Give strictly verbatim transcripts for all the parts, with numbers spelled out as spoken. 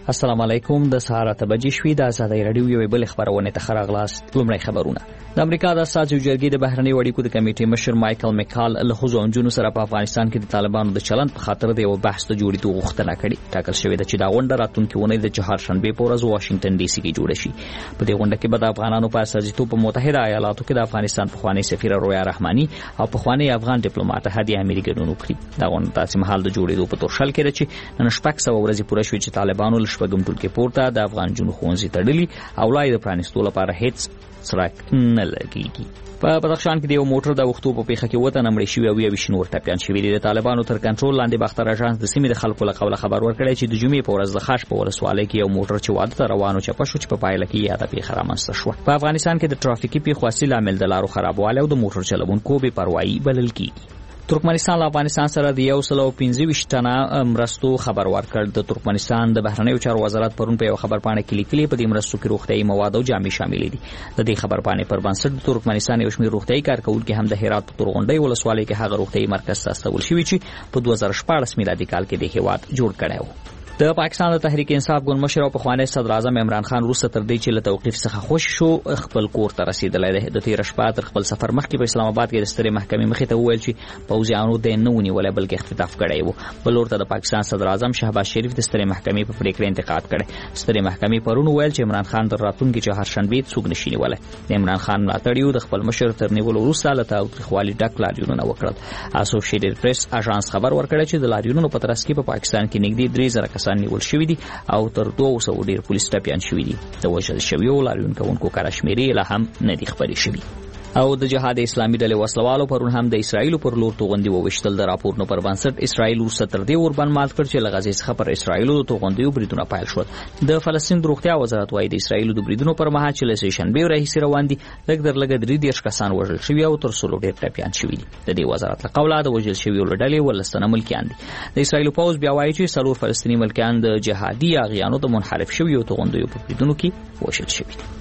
السلام علیکم. د سهار اته بجې شوې د آزادۍ رادیو یو بل خبرونه ته خراغلاست. لومړی خبرونه. د امریکا د اساسي جرګې د بهرنی اړیکو د کمیټې مشر مایکل میکال له حضور انجونو سره په افغانستان کې د طالبانو د چلند په خاطر د یو بحث ته جوړېدو غوښتنه کړې. ټاکل شوې ده چې دا غونډه راتلونکي اونۍ د چهارشنبه په ورځ واشنگټن ډي سي کې جوړه شي. په دې غونډه کې به د افغانانو په استازیتوب په متحده ایالاتو کې د افغانستان پخوانی سفیر رویا رحماني او پخوانی افغان ډیپلوماټ هادي اميري ګډون وکړي. دا غونډه تاسو مهال د جوړېدو په تور شل کې ده چې نن شپږ سوه ورځې پوره شوې چې طالبانو له شپږم ټولګي پورته د افغان جنو خوندې تړلي او لای د پرانستو لپاره هیڅ سرک نه لګيږي. په بدخشان کې د یو موټر د وختو په پیښه کې وته نمړې شوی او یو شنور ټپيان شوی دي. د طالبانو تر کنټرول لاندې باختر اژانس د سیمې د خلکو له قوله خبر ورکړی چې د جمعې په ورځ د خاش په ولسوالۍ کې یو موټر چې واده ته روانو چپه شو چې په پایله کې یاده پیښه رامنځته شوه. په افغانستان کې د ټرافیکي پیښو اصلي عامل د لارو خرابوالی او د موټر چلوونکو بې پروايي بلل کیږي. ترکمنستان له افغانستان سره د یو سل او پنځه ویشت تنه مرستو خبر ورکړ. د ترکمنستان د بهرنیو چارو وزارت پرون په یو خبر پاڼه کې لیکلي په دې مرستو کې روغتيایي مواد او جامې شامل دي. د دې خبر پاڼې پر بنسټ د ترکمنستان یو شمېر روغتيایي کارکونکي هم د هرات په تورغونډۍ ولسوالۍ کې هغه روغتيایي مرکز ته استول شوي چې په دوه زره شپاړس میلادي کال کې د هیواد جوړ کړی و. د پاکستان د تحریک انصاف ګوند مشر او پخوانی صدر اعظم عمران خان وروسته تر دې چې له توقیف څخه خوش شو خپل کور ته رسیدلی دی. د تیر شپه تر خپل سفر مخکې په اسلام آباد کې د سترې محکمې مخې ته وویل چې پوځیانو د نه ونیولای بلکې اختطاف کړی و. بل ورته د پاکستان صدر اعظم شهباز شریف د سترې محکمې په پریکړه انتقاد کړی. سترې محکمې پرون وویل چې عمران خان تر راتلونکي چهارشنبې څوک نشي نیولای. د عمران خان ملاتړیو د خپل مشر تر نیولو وروسته له تاوتریخوالي ډک لاریونونه وکړل. اسوسییټډ پریس اژانس خبر ورکړی چې د لاریونونو په ترڅ کې په پاکستان کې نږدې درې زره کسان نیول شوي دي او تر دوه سوه ډیر پولیس ټپيان شوي دي. د وژل شویو لاریونکوونکو کره شمیرې لا هم نه دي خبرې شوي. او د جهاد اسلامي ډلې وسلوالو پرون هم د اسرایل پر لور توغندي ووشتل. د راپورونو پر بنسټ اسرایل ورسره تر دې وربان مات کړ چې لغزي څخه پر اسرایل د توغندیو بریدونه پیل شول. د فلسطین د روغتیا وزارت وايي د اسرایل د بریدونو پر مهال چې له شنبه راهیسې روان دي لږ در لږ درې دیرش کسان وژل شوي او تر څلور ډیر ټپيان شوي دي. د دې وزارت له قوله د وژل شویو له ډلې ولستانه ملکیان دي. د اسرایل پوز بیا وايي چې څلور فلسطیني ملکیان د جهادي اغیانو د منحرف شویو توغندیو په بریدونو کې وژل شوي دي.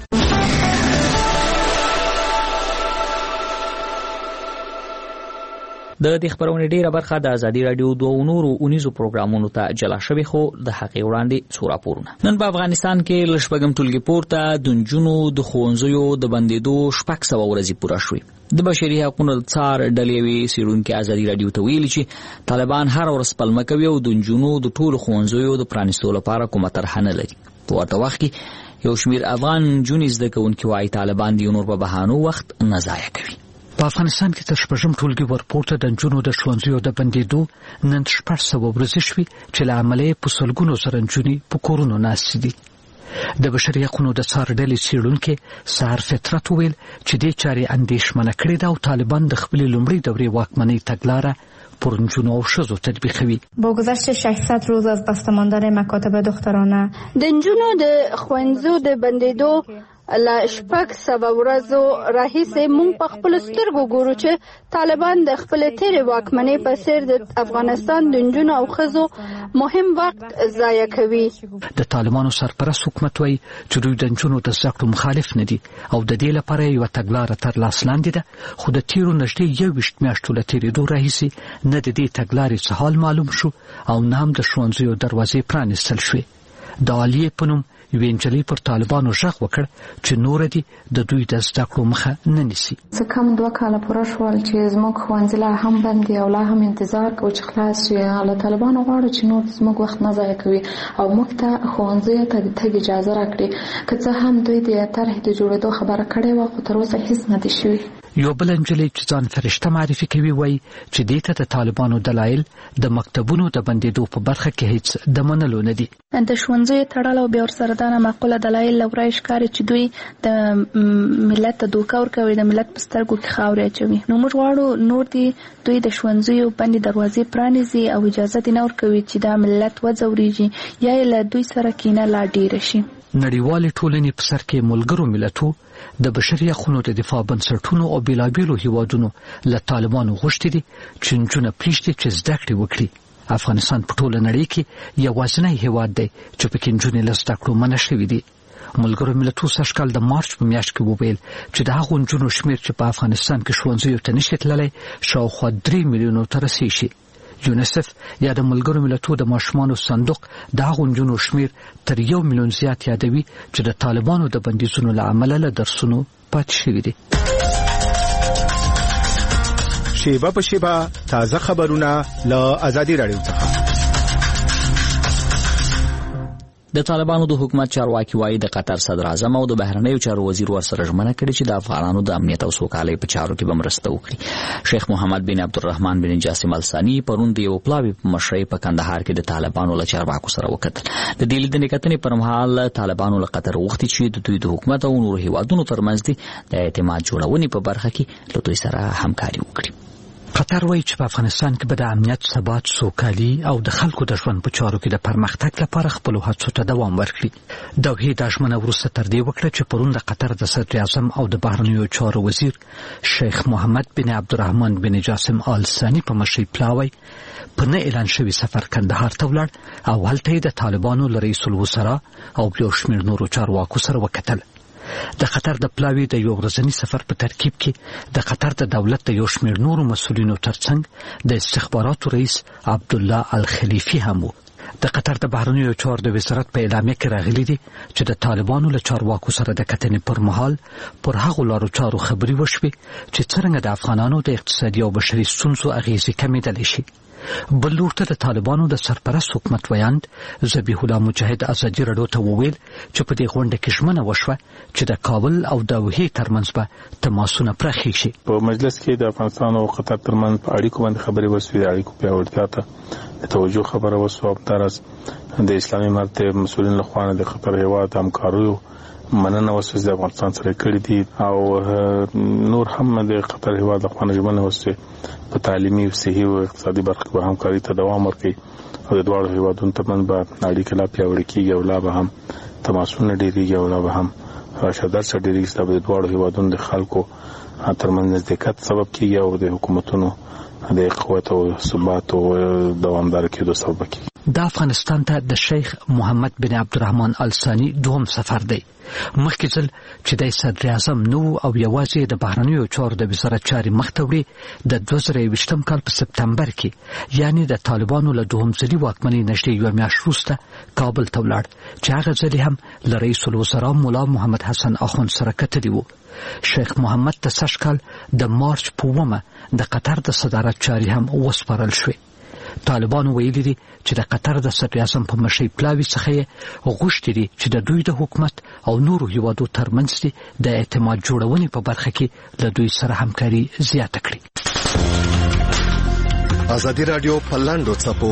د دې خبرونې ډیره برخه د ازادي رادیو دوه نورو اونیزو پروګرامونو ته جلا شوی خو د حقیقت وړاندې څو راپورونه. نن په افغانستان کې ل شپږم ټولګي پورته د نجونو د ښوونځیو د بندېدو شپږ سوه ورځې پوره شوې. د بشري حقوقو څار ډلې وی سیرونکو ازادي رادیو ته ویلي چې طالبان هر ورځ پلمه کوي او د نجونو د ټولو ښوونځیو د پرانیستو لپاره کومه طرحه نه لري. په ورته وخت کې یو شمېر افغان نجونې زده کوونکي وايي طالبان د نور په بهانو وخت نه ضایع کوي. په افغانستان کې تر شپږم ټولګي ورپورته د نجونو د ښوونځیو د بندېدو نن شپږ سوه ورځې شوې چې له امله یې په سلګونو زره نجونې په کورونو ناستې دي. د بشري حقوقو د څار ډلې څېړونکي سهار فطرت وویل چې دې چارې اندېښمنه کړې ده او طالبان د خپلې لومړۍ دورې واکمنۍ تګلاره پر نجونو او ښځو تطبیقوي. با گذشت ششصد روز از بسته ماندن مکاتب دخترانه د نجونو د ښوونځیو د بندېدو لا شپږ سوه ورځو راهیسې موږ په خپلو سترګو ګورو چې طالبان د خپلې تېرې واکمنۍ په څېر د افغانستان د نجونو او ښځو مهم وخت ضایع کوي. د طالبانو سرپرست حکومت وایي چې دوی د نجونو د زده کړو مخالف نه دي او د دې لپاره یوه تګلاره تر لاس لاندې ده، خو د تېرو نږدې یوویشت میاشتو له تېرېدو راهیسې نه د دې تګلارې څه حال معلوم شو او نه هم د ښوونځیو دروازې پرانیستل شوې. د عالیې په نوم یوې نجلۍ پر طالبانو غږ وکړ چې نور دي د دوی د زده کړو مخه نه نیسي. څه کم دوه کاله پوره شول چې زموږ ښوونځي لا هم بند دي او لا هم انتظار کوو چې خلاص شي. له طالبانو غواړو چې نور زموږ وخت نه ضایع کوي او موږ ته ښوونځیو ته د تګ اجازه راکړي. که څه هم دوی د طرحې د جوړېدو خبره کړې وه خو تر اوسه هېڅ نه دي شوي. یو بل نجلۍ چې ځان فرشته معرفي کوي وایي چې دې ته د طالبانو دلایل د مکتبونو د بندېدو په برخه کې هیڅ د منلو نه دي. د ښوونځیو تړل او بیا ورسره دا معقوله دلایل له ورایه ښکاري چې دوی د ملت ته دوکه ورکوي، د ملت په سترګو کې خاورې اچوي. نو موږ غواړو نور دي دوی د ښوونځیو بندې دروازې پرانیزي او اجازه دې نه ورکوي چې دا ملت وځورېږي یا یې له دوی سره کینه لا ډېره شي. نړیوالې ټولنې په سر کې ملګرو ملتو د بشري حقوقو د دفاع بنسټونو او بیلابیلو هیوادونو له طالبانو غوښتي دي چې نجونې پرېږدي چې زده کړې وکړي. افغانستان په ټوله نړۍ کې یوازینی هیواد دی چې پکې نجونې له زده کړو منع شوي دي. ملګرو ملتونو سږکال د مارچ په میاشت کې وویل چې د هغو نجونو شمېر چې په افغانستان کې ښوونځیو ته نشي تللی شاوخوا درې میلیونو ته رسیږي. یونیسف یا د ملګرو ملتونو د ماشومانو صندوق د هغو نجونو شمیر تر یو میلیون زیات یادوي چې د طالبانو د بندیزونو له امله له درسونو پاتې شوي دي. شیبه په شیبه تازه خبرونه له آزادي رادیو څخه. د طالبانو د حکومت چارواکي وایي د قطر صدر اعظم او د بهرنیو چارو وزیر ورسره ژمنه کړې چې د افغانانو د امنیت او سوکالۍ په چارو کې به مرسته وکړي. شیخ محمد بن عبدالرحمن بن جاسم الثاني پرون د یو پلاوي په مشرۍ په کندهار کې د طالبانو له چارواکو سره وکتل. د دې لیدنې کتنې پر مهال طالبانو له قطر غوښتي چې د دوی د حکومت او نورو هیوادونو ترمنځ د اعتماد جوړونې په برخه کې له دوی سره همکاري وکړي. قطر وایي چې په افغانستان کې به د امنیت، ثبات، سوکالي او د خلکو د ژوند په چارو کې د پرمختګ لپاره خپلو هڅو ته دوام ورکړي. دوحې دا ژمنه وروسته تر دې وکړه چې پرون د قطر د صدر اعظم او د بهرنیو چارو وزیر شیخ محمد بن عبدالرحمن بن جاسم آل ثاني په مشرۍ پلاوی په نه اعلان شوي سفر کندهار ته ولاړ او هلته یې د طالبانو له رئیس الوزرا او یو شمېر نورو چارواکو سره وکتل. د قطر د پلاوي د یو ورځني سفر په ترکیب کې د قطر د دولت د یو شمېر نورو مسؤلینو ترڅنګ د استخباراتو رئیس عبدالله الخلیفي هم و. د قطر د بهرنیو چارو د وزارت په اعلامیه کې راغلي دي چې د طالبانو له چارواکو سره د کتنې پر مهال پر هغو لارو چارو خبرې وشوې چې څرنګه د افغانانو د اقتصادي او بشري ستونزو اغیزې کمېدلی شي. بل لور ته د طالبانو د سرپرست حکومت ویاند ذبیح الله مجاهد ازادي راډیو ته وویل چې په دې غونډه کې ژمنه وشوه چې د کابل او دوحې ترمنځ به تماسونه پراخې شي. په مجلس کې د افغانستان او قطر ترمنځ په اړیکو باندې خبرې وشوې. د اړیکو پیاوړتیا ته د توجه خبره وشوه. همداراز د اسلامي امارت مسؤلین له خوا د قطر هیواد همکاریو مننه وشوه چې د افغانستان سره کړي دي او نور هم د قطر هیواد له خوا ژمنه وشوه په تعلیمي، صحي او اقتصادي برخه کې همکاري ته دوام ورکړي او د دواړو هیوادونو ترمنځ به اړیکې لا پیاوړې کېږي او لا به هم تماسونه ډېرېږي او لا به هم راشه درشه ډېرېږي چې د دواړو هیوادونو د خلکو ترمنځ نزدېکت سبب کېږي او د حکومتونو د قوت او ثبات او دوامداره کېدو سبب کېږي. د افغانستان ته د شیخ محمد بن عبدالرحمن آل ثاني دوهم سفر دی. مخکې ځل چې د صدر اعظم نو او یوازې د بهرنیو چارو د وزارت چارې مخته وړي د دوه زره یوویشتم کال په سپتمبر کې یعنی د طالبانو له دوهم ځلي واکمنۍ نږدې یوه میاشت وروسته کابل ته ولاړ چې هغه ځل هم له رئیس الوزرا ملا محمد حسن اخوند سره کتلي وو. شیخ محمد ته سږ کال د مارچ په اوومه د قطر د صدارت چارې هم وسپارل شوې. طالبانو ویلي دي چې د قطر د صدر اعظم په مشرۍ پلاوي څخه یې غوښتي دي چې د دوی د حکومت او نورو هیوادو ترمنځ د اعتماد جوړونې په برخه کې له دوی سره همکاري زیاته کړي. آزادي رادیو پر لاندو څپو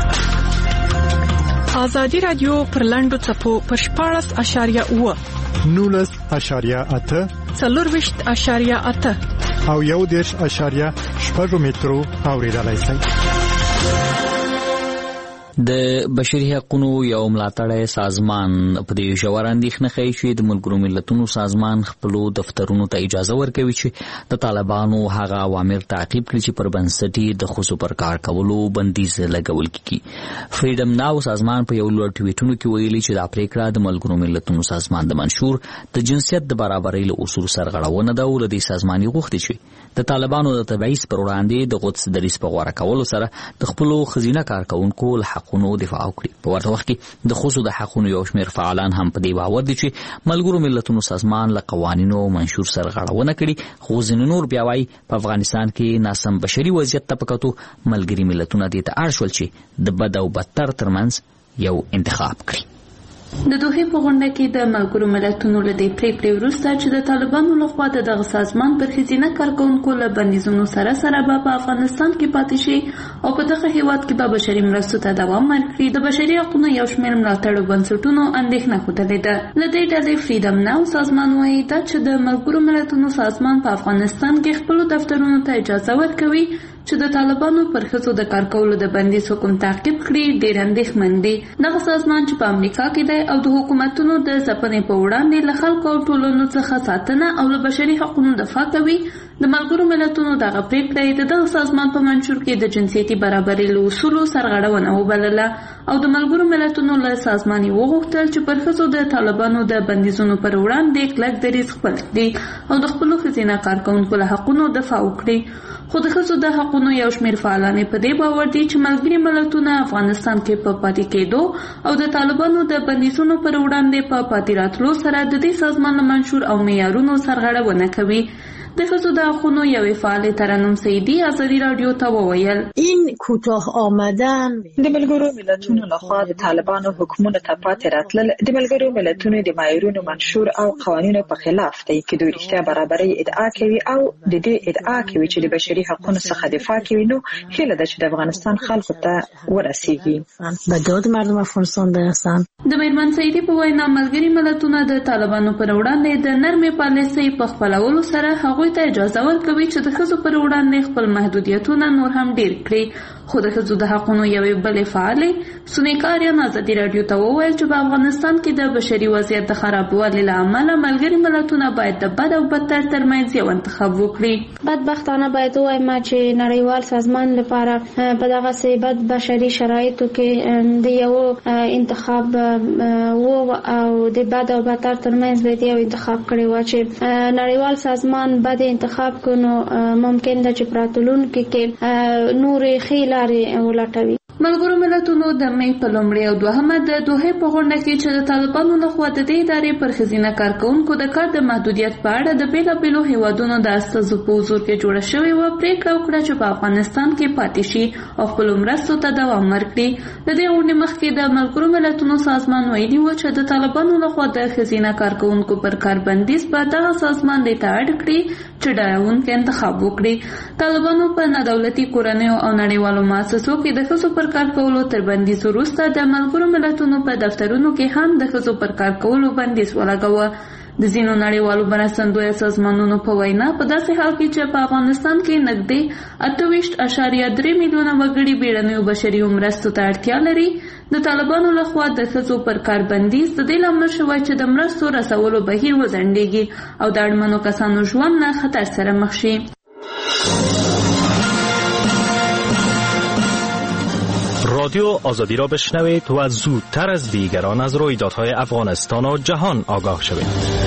آزادي رادیو پر لاندو څپو په شپاړس اشاریه اوه نولس اشاریه اته څلورویشت اشاریه اته او یو دېرش اشاریه شپږ مترو اورېدلای شئ. د بشري حقوقو یو ملاتړی سازمان په دې ژوره اندېښنه ښیي چې د ملګرو ملتونو سازمان خپلو دفترونو ته اجازه ورکوي چې د طالبانو هغه اوامر تعقیب کړي چې پر بنسټ د ښځو پر کار کولو بندیز لګول کیږي. فریډم ناو سازمان په یو لوړ ټویټونو کې ویلي چې دا پریکړه د ملګرو ملتونو سازمان د منشور د جنسیت د برابرۍ له اصولو سرغړونه ده او له دې سازمان یې غوښتي چې د طالبانو د تبعیض پر وړاندې د قدس دریځ په غوره کولو سره د خپلو ښځینه کارکوونکو له حقونو دفاع وکړي. په ورته وخت کې د ښځو د حقونو یو شمېر فعالان هم په دې باور دي چې ملګرو ملتونو سازمان له قوانینو او منشور سرغړونه کړي. خو ځینې نور بیا وایي په افغانستان کې ناسم بشري وضعیت ته په کتو ملګري ملتونه دې ته اړ شول چې د بد او بدتر ترمنځ یو انتخاب کړي. د دوحې په غونډه کې د ملګرو ملتونو له دې پریکړې وروسته چې د طالبانو لخوا د دغه سازمان پر ښځینه کارکوونکو له بندیزونو سره سره به په افغانستان کې پاتې شي او په دغه هیواد کې به بشري مرستو ته دوام ورکړي، د بشري حقوقو یو شمېر ملاتړو بنسټونو اندېښنه ښودلې ده. له دې ډلې فریډم ناو سازمان وایي دا چې د ملګرو ملتونو سازمان په افغانستان کې خپلو دفترونو ته اجازه ورکوي چې د طالبانو پر ښځو د کار کولو د بندیز حکم تعقیب کړي ډېر اندېښمن دي. دغه سازمان چې په امریکا کې دی او د حکومتونو د ځپنې په وړاندې له خلکو او ټولنو څخه ساتنه او له بشري حقوقو دفاع کوي، د ملګرو ملتونو دغه پریکړه د دغه سازمان په منشور کې د جنسیتي برابرۍ له اصولو سرغړونه وبلله او د ملګرو ملتونو له سازمان وغوښتل چې پر ښځو د طالبانو د بندیزونو پر وړاندې کلک دریځ خپل کړي او د خپلو ښځینه کارکوونکو له حقونو دفاع وکړي. خو د ښځو د حقونو یو شمېر فعالان په دې باور دي چې ملګري ملتونه افغانستان کې په پاتې کېدو او د طالبانو د بندیزونو پر وړاندې په پاتې راتلو سره د دې سازمان له منشور او معیارونو سرغړونه کوي. د ښځو د حقونو یوې فعالې ترنم سیدي ازادي راډیو ته وویل این کوتاه آمدن د ملګرو ملتونو لخوا د طالبانو حکومت ته پاتې راتلل د ملګرو ملتونو د معیارونو منشور او قوانینو په خلاف دی چې دوی رښتیا برابرۍ ادعا کوي او د دې ادعا کوي چې د بشري حقوقو څخه دفاع کوي. نو هیله ده چې د افغانستان خلکو ته ورسیږي. بداد مردم افغانستان دهستان. د میرمن سیدي په وینا ملګري ملتونه د طالبانو پر وړاندې د نرمې پالیسۍ په خپلولو سره هغوی ته اجازه ورکوي چې د ښځو پر وړاندې خپل محدودیتونه نور هم ډیر کړي. خو د ښځو د حقونو یوې بلې فعالې سونیکاریان ازادي راډیو ته وویل چې په افغانستان کې د بشري وضعیت د خرابوالي له امله ملګري ملتونه باید د بد او بدتر ترمنځ یو انتخاب وکړي. بدبختانه باید ووایم چې نړیوال سازمان لپاره په دغه بد بشري شرایطو کې د یو انتخاب وو او د بد او بدتر ترمنځ باید یو انتخاب کړی و چې نړیوال سازمان بد انتخاب کنو ممکن ده چې پراتلونکو کې نورې ښې لارې ولټوي. ملګرو ملتونو د مې په لومړۍ او دوهمه د دوحې په غونډه کې چې د طالبانو لخوا د دې ادارې پر ښځینه کارکوونکو د کار د محدودیت په اړه د بېلابېلو هیوادونو د استازو په حضور کې جوړه شوې وه پرېکړه وکړه چې په افغانستان کې پاتې شي او خپلو مرستو ته دوام ورکړي. د دې غونډې مخکې د ملګرو ملتونو سازمان ویلي و چې د طالبانو لخوا د ښځینه کارکوونکو پر کار بندیز به دغه سازمان دې ته اړ کړي چې ډاروونکی انتخاب وکړي. طالبانو په نادولتي کورنیو او نړیوالو مؤسسو کې د ښځو پر کار کولو تر بندیز وروسته د ملګرو ملتونو په دفترونو کې هم د ښځو پر کار کولو بندیز ولګاوه. د ځینو نړیوالو مرستندویه سازمانونو په وینا په داسې حال کې چې په افغانستان کې نږدې اته ویشت اعشاریه درې میلیونه وګړي بیړنیو بشري مرستو ته اړتیا لري د طالبانو لخوا د ښځو پر کار بندیز د دې لامل شوی چې د مرستو رسولو بهیر وځنډېږي او د اړمنو کسانو ژوند نه خطر سره مخ شي. رادیو آزادی را بشنوید و زودتر از دیگران از رویدادهای افغانستان و جهان آگاه شوید.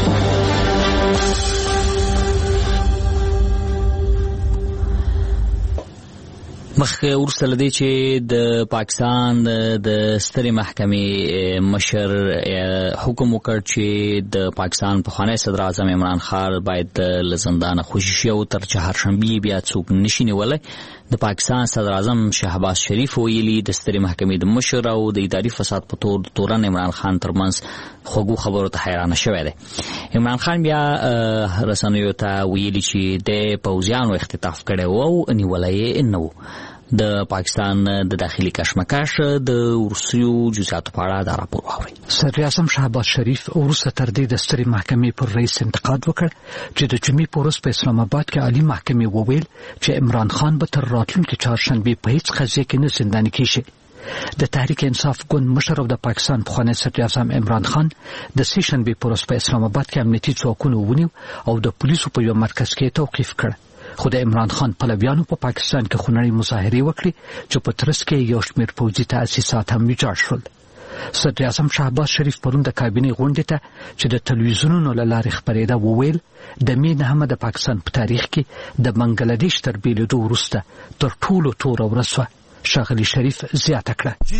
مخکې وروسته له دې چې د پاکستان د سترې محکمې مشر حکم وکړ چې د پاکستان پخوانی صدر اعظم عمران خان باید له زندانه خوشي شي او تر چهارشنبې بیا څوک نشي نیولی. د پاکستان صدر اعظم شهباز شریف ویلي د سترې محکمې د مشر او د اداري فساد په تور د تورن عمران خان ترمنځ خوږو خبرو ته حیرانه شوی دی. عمران خان بیا رسنیو ته ویلي چې د پوځیانو اختطاف کړی و او نیولی یې نه و. د پاکستان د داخلي کشمکش د روسیو جزئیاتو په اړه دا راپور واورئ. صدر اعظم شهباز شریف وروسته تر دې د سترې محکمې پر رئیس انتقاد وکړ چې د جمعې په ورځ په اسلام آباد کې عالي محکمې وویل چې عمران خان به تر راتلونکي چهارشنبې په هیڅ قضیه کې نه زنداني کیږي. د تحریک انصاف ګوند مشر او د پاکستان پخوانی صدر اعظم عمران خان د سې شنبې په ورځ په اسلام آباد کې امنیتي ځواکونه ونیو او د پولیسو په یو مرکز کې توقیف کړ. خو د عمران خان پلویانو په پاکستان کې خونړۍ مظاهرې وکړې چې په ترڅ کې یو شمېر پوځي تاسیسات هم ویجاړ شول. صدر اعظم شهباز شریف پرون د کابینې غونډې ته چې د تلویزیونونو له لارې خپرېده وویل د مې نهمه د پاکستان په تاریخ کې د بنګلادیش تر بېلېدو وروسته تر ټولو توره ورځ وه. ښاغلي شریف زیاته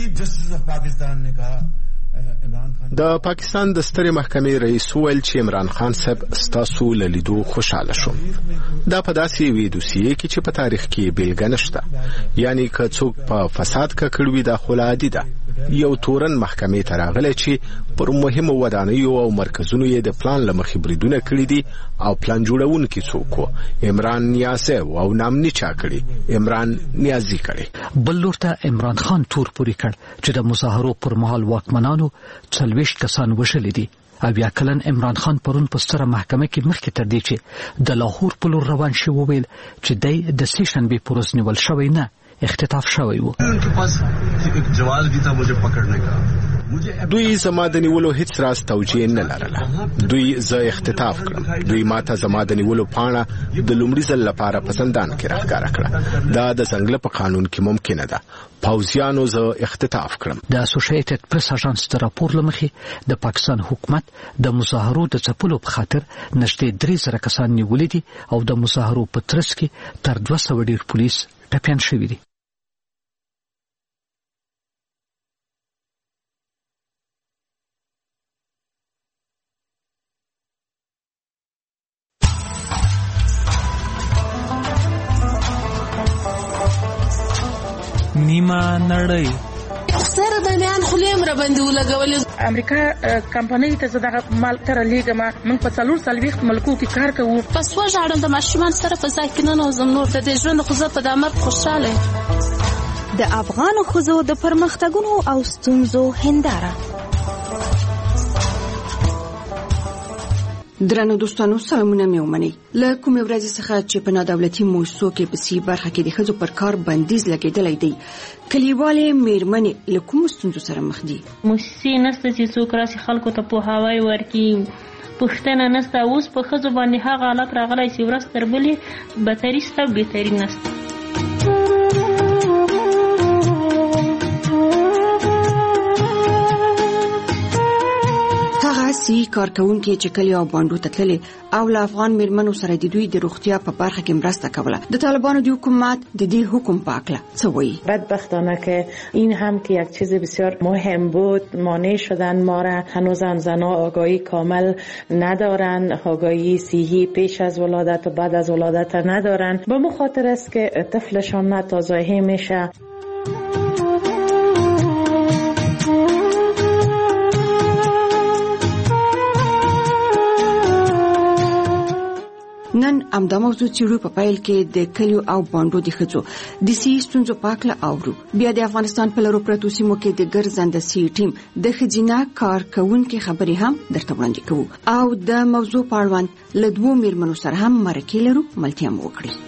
کړه د پاکستان د سترې محکمې رئیس وویل چې عمران خان صاحب ستاسو له لیدو خوشحاله شوم. دا په داسې یوې دوسیې کې چې په تاریخ کې بیلګه نشته، یعنی که څوک په فساد ککړ وي دا خو عادي ده. یو تورن محکمې ته راغلی چې پر مهمو ودانیو او مرکزونو یې د پلان له مخې بریدونه کړي دي او پلان جوړونکي څوک و عمران نیازی او نامني چا کړي عمران نیازي کړي. بل لور ته عمران خان تور پورې کړ چې د مظاهرو پر مهال واکمنانو څلوېښت کسان وژلي دي. او بیا کلن عمران خان پرون په ستره محکمه کې مخکې تر دې چې د لاهور په لور روان شي وویل چې دی د سې شنبې په ورځ نیول شوی نه، اختطاف شوی و. उनके पास एक जवाब भी था मुझे पकड़ने का, دوی زما د نیولو هیڅ راز توجیه نه لرله. دوی زه اختطاف کړم. دوی ماته زما د نیولو پاڼه د لومړي ځل لپاره په زندان کې راښکاره کړه. دا د څنګه په قانون کې ممکنه ده. پوځیانو زه اختطاف کړم. د اسوسییټډ پریس اژانس د راپور لمخې د پاکستان حکومت د مظاهرو د ځپلو په خاطر نږدې درې زره کسان نیولي دي او د مظاهرو په ترڅ کې تر دوه سوه ډیر پولیس ټپیان شوي دي. نیمه نړۍ سره د میان خلیم را باندې ولګول. امریکا کمپنۍ ته زداغه مال تر لیګما موږ په څلور سلويخت ملکو کې کار کوو. پس وژاړم د ماشومان سره په ځای کې نه نوزم نور د دې ژوند خو زه په دامه خوشاله. د افغان ښځو د پرمختګونو او ستونزو هنداره. درنو دوستانو سلامونه مې ومنئ. له کومې ورځې څخه چې په نادولتي موسسو کې په سي برخه کې د ښځو پر کار بندیز لګېدلی دی، کلیوالې میرمنې له کومو ستونزو سره مخ دي؟ موسسې نشته چې څوک راسي خلکو ته پوهاوی ورکړي، پوښتنه نشته. اوس په ښځو باندې هغه حالت راغلی چې ورځ تر بلې بدتري شته او بهتري نشته. سی کارکونکي چې کلی او باندو ته تللي او له افغان میرمنو سره د دوی د روغتیا په برخه کې مرسته کوله. د طالبانو د حکومت د دې حکم په اړه څه وایي؟ بدبختانه که این هم که یک چیز بسیار مهم بود مانع شدن ما را. هنوزم زنها آگاهی کامل ندارن، آگاهی صحی پیش از ولادت و بعد از ولادت ندارن. به مخاطر است که طفلشان ناتازایی میشه. نن امدا موضوع چې په پایل کې د کلیو او باندو د ښځو د سی ستونزو په اړه اورو. بیا د افغانستان په لرو پرتو سیمو کې د ګرځنده سی ټیم د ښځینه کارکونکو خبرې هم درته وړاندې کوو او د موضوع په اړه له دوو میرمنو سره هم مرکه لرو. ملتیا مو وکړي.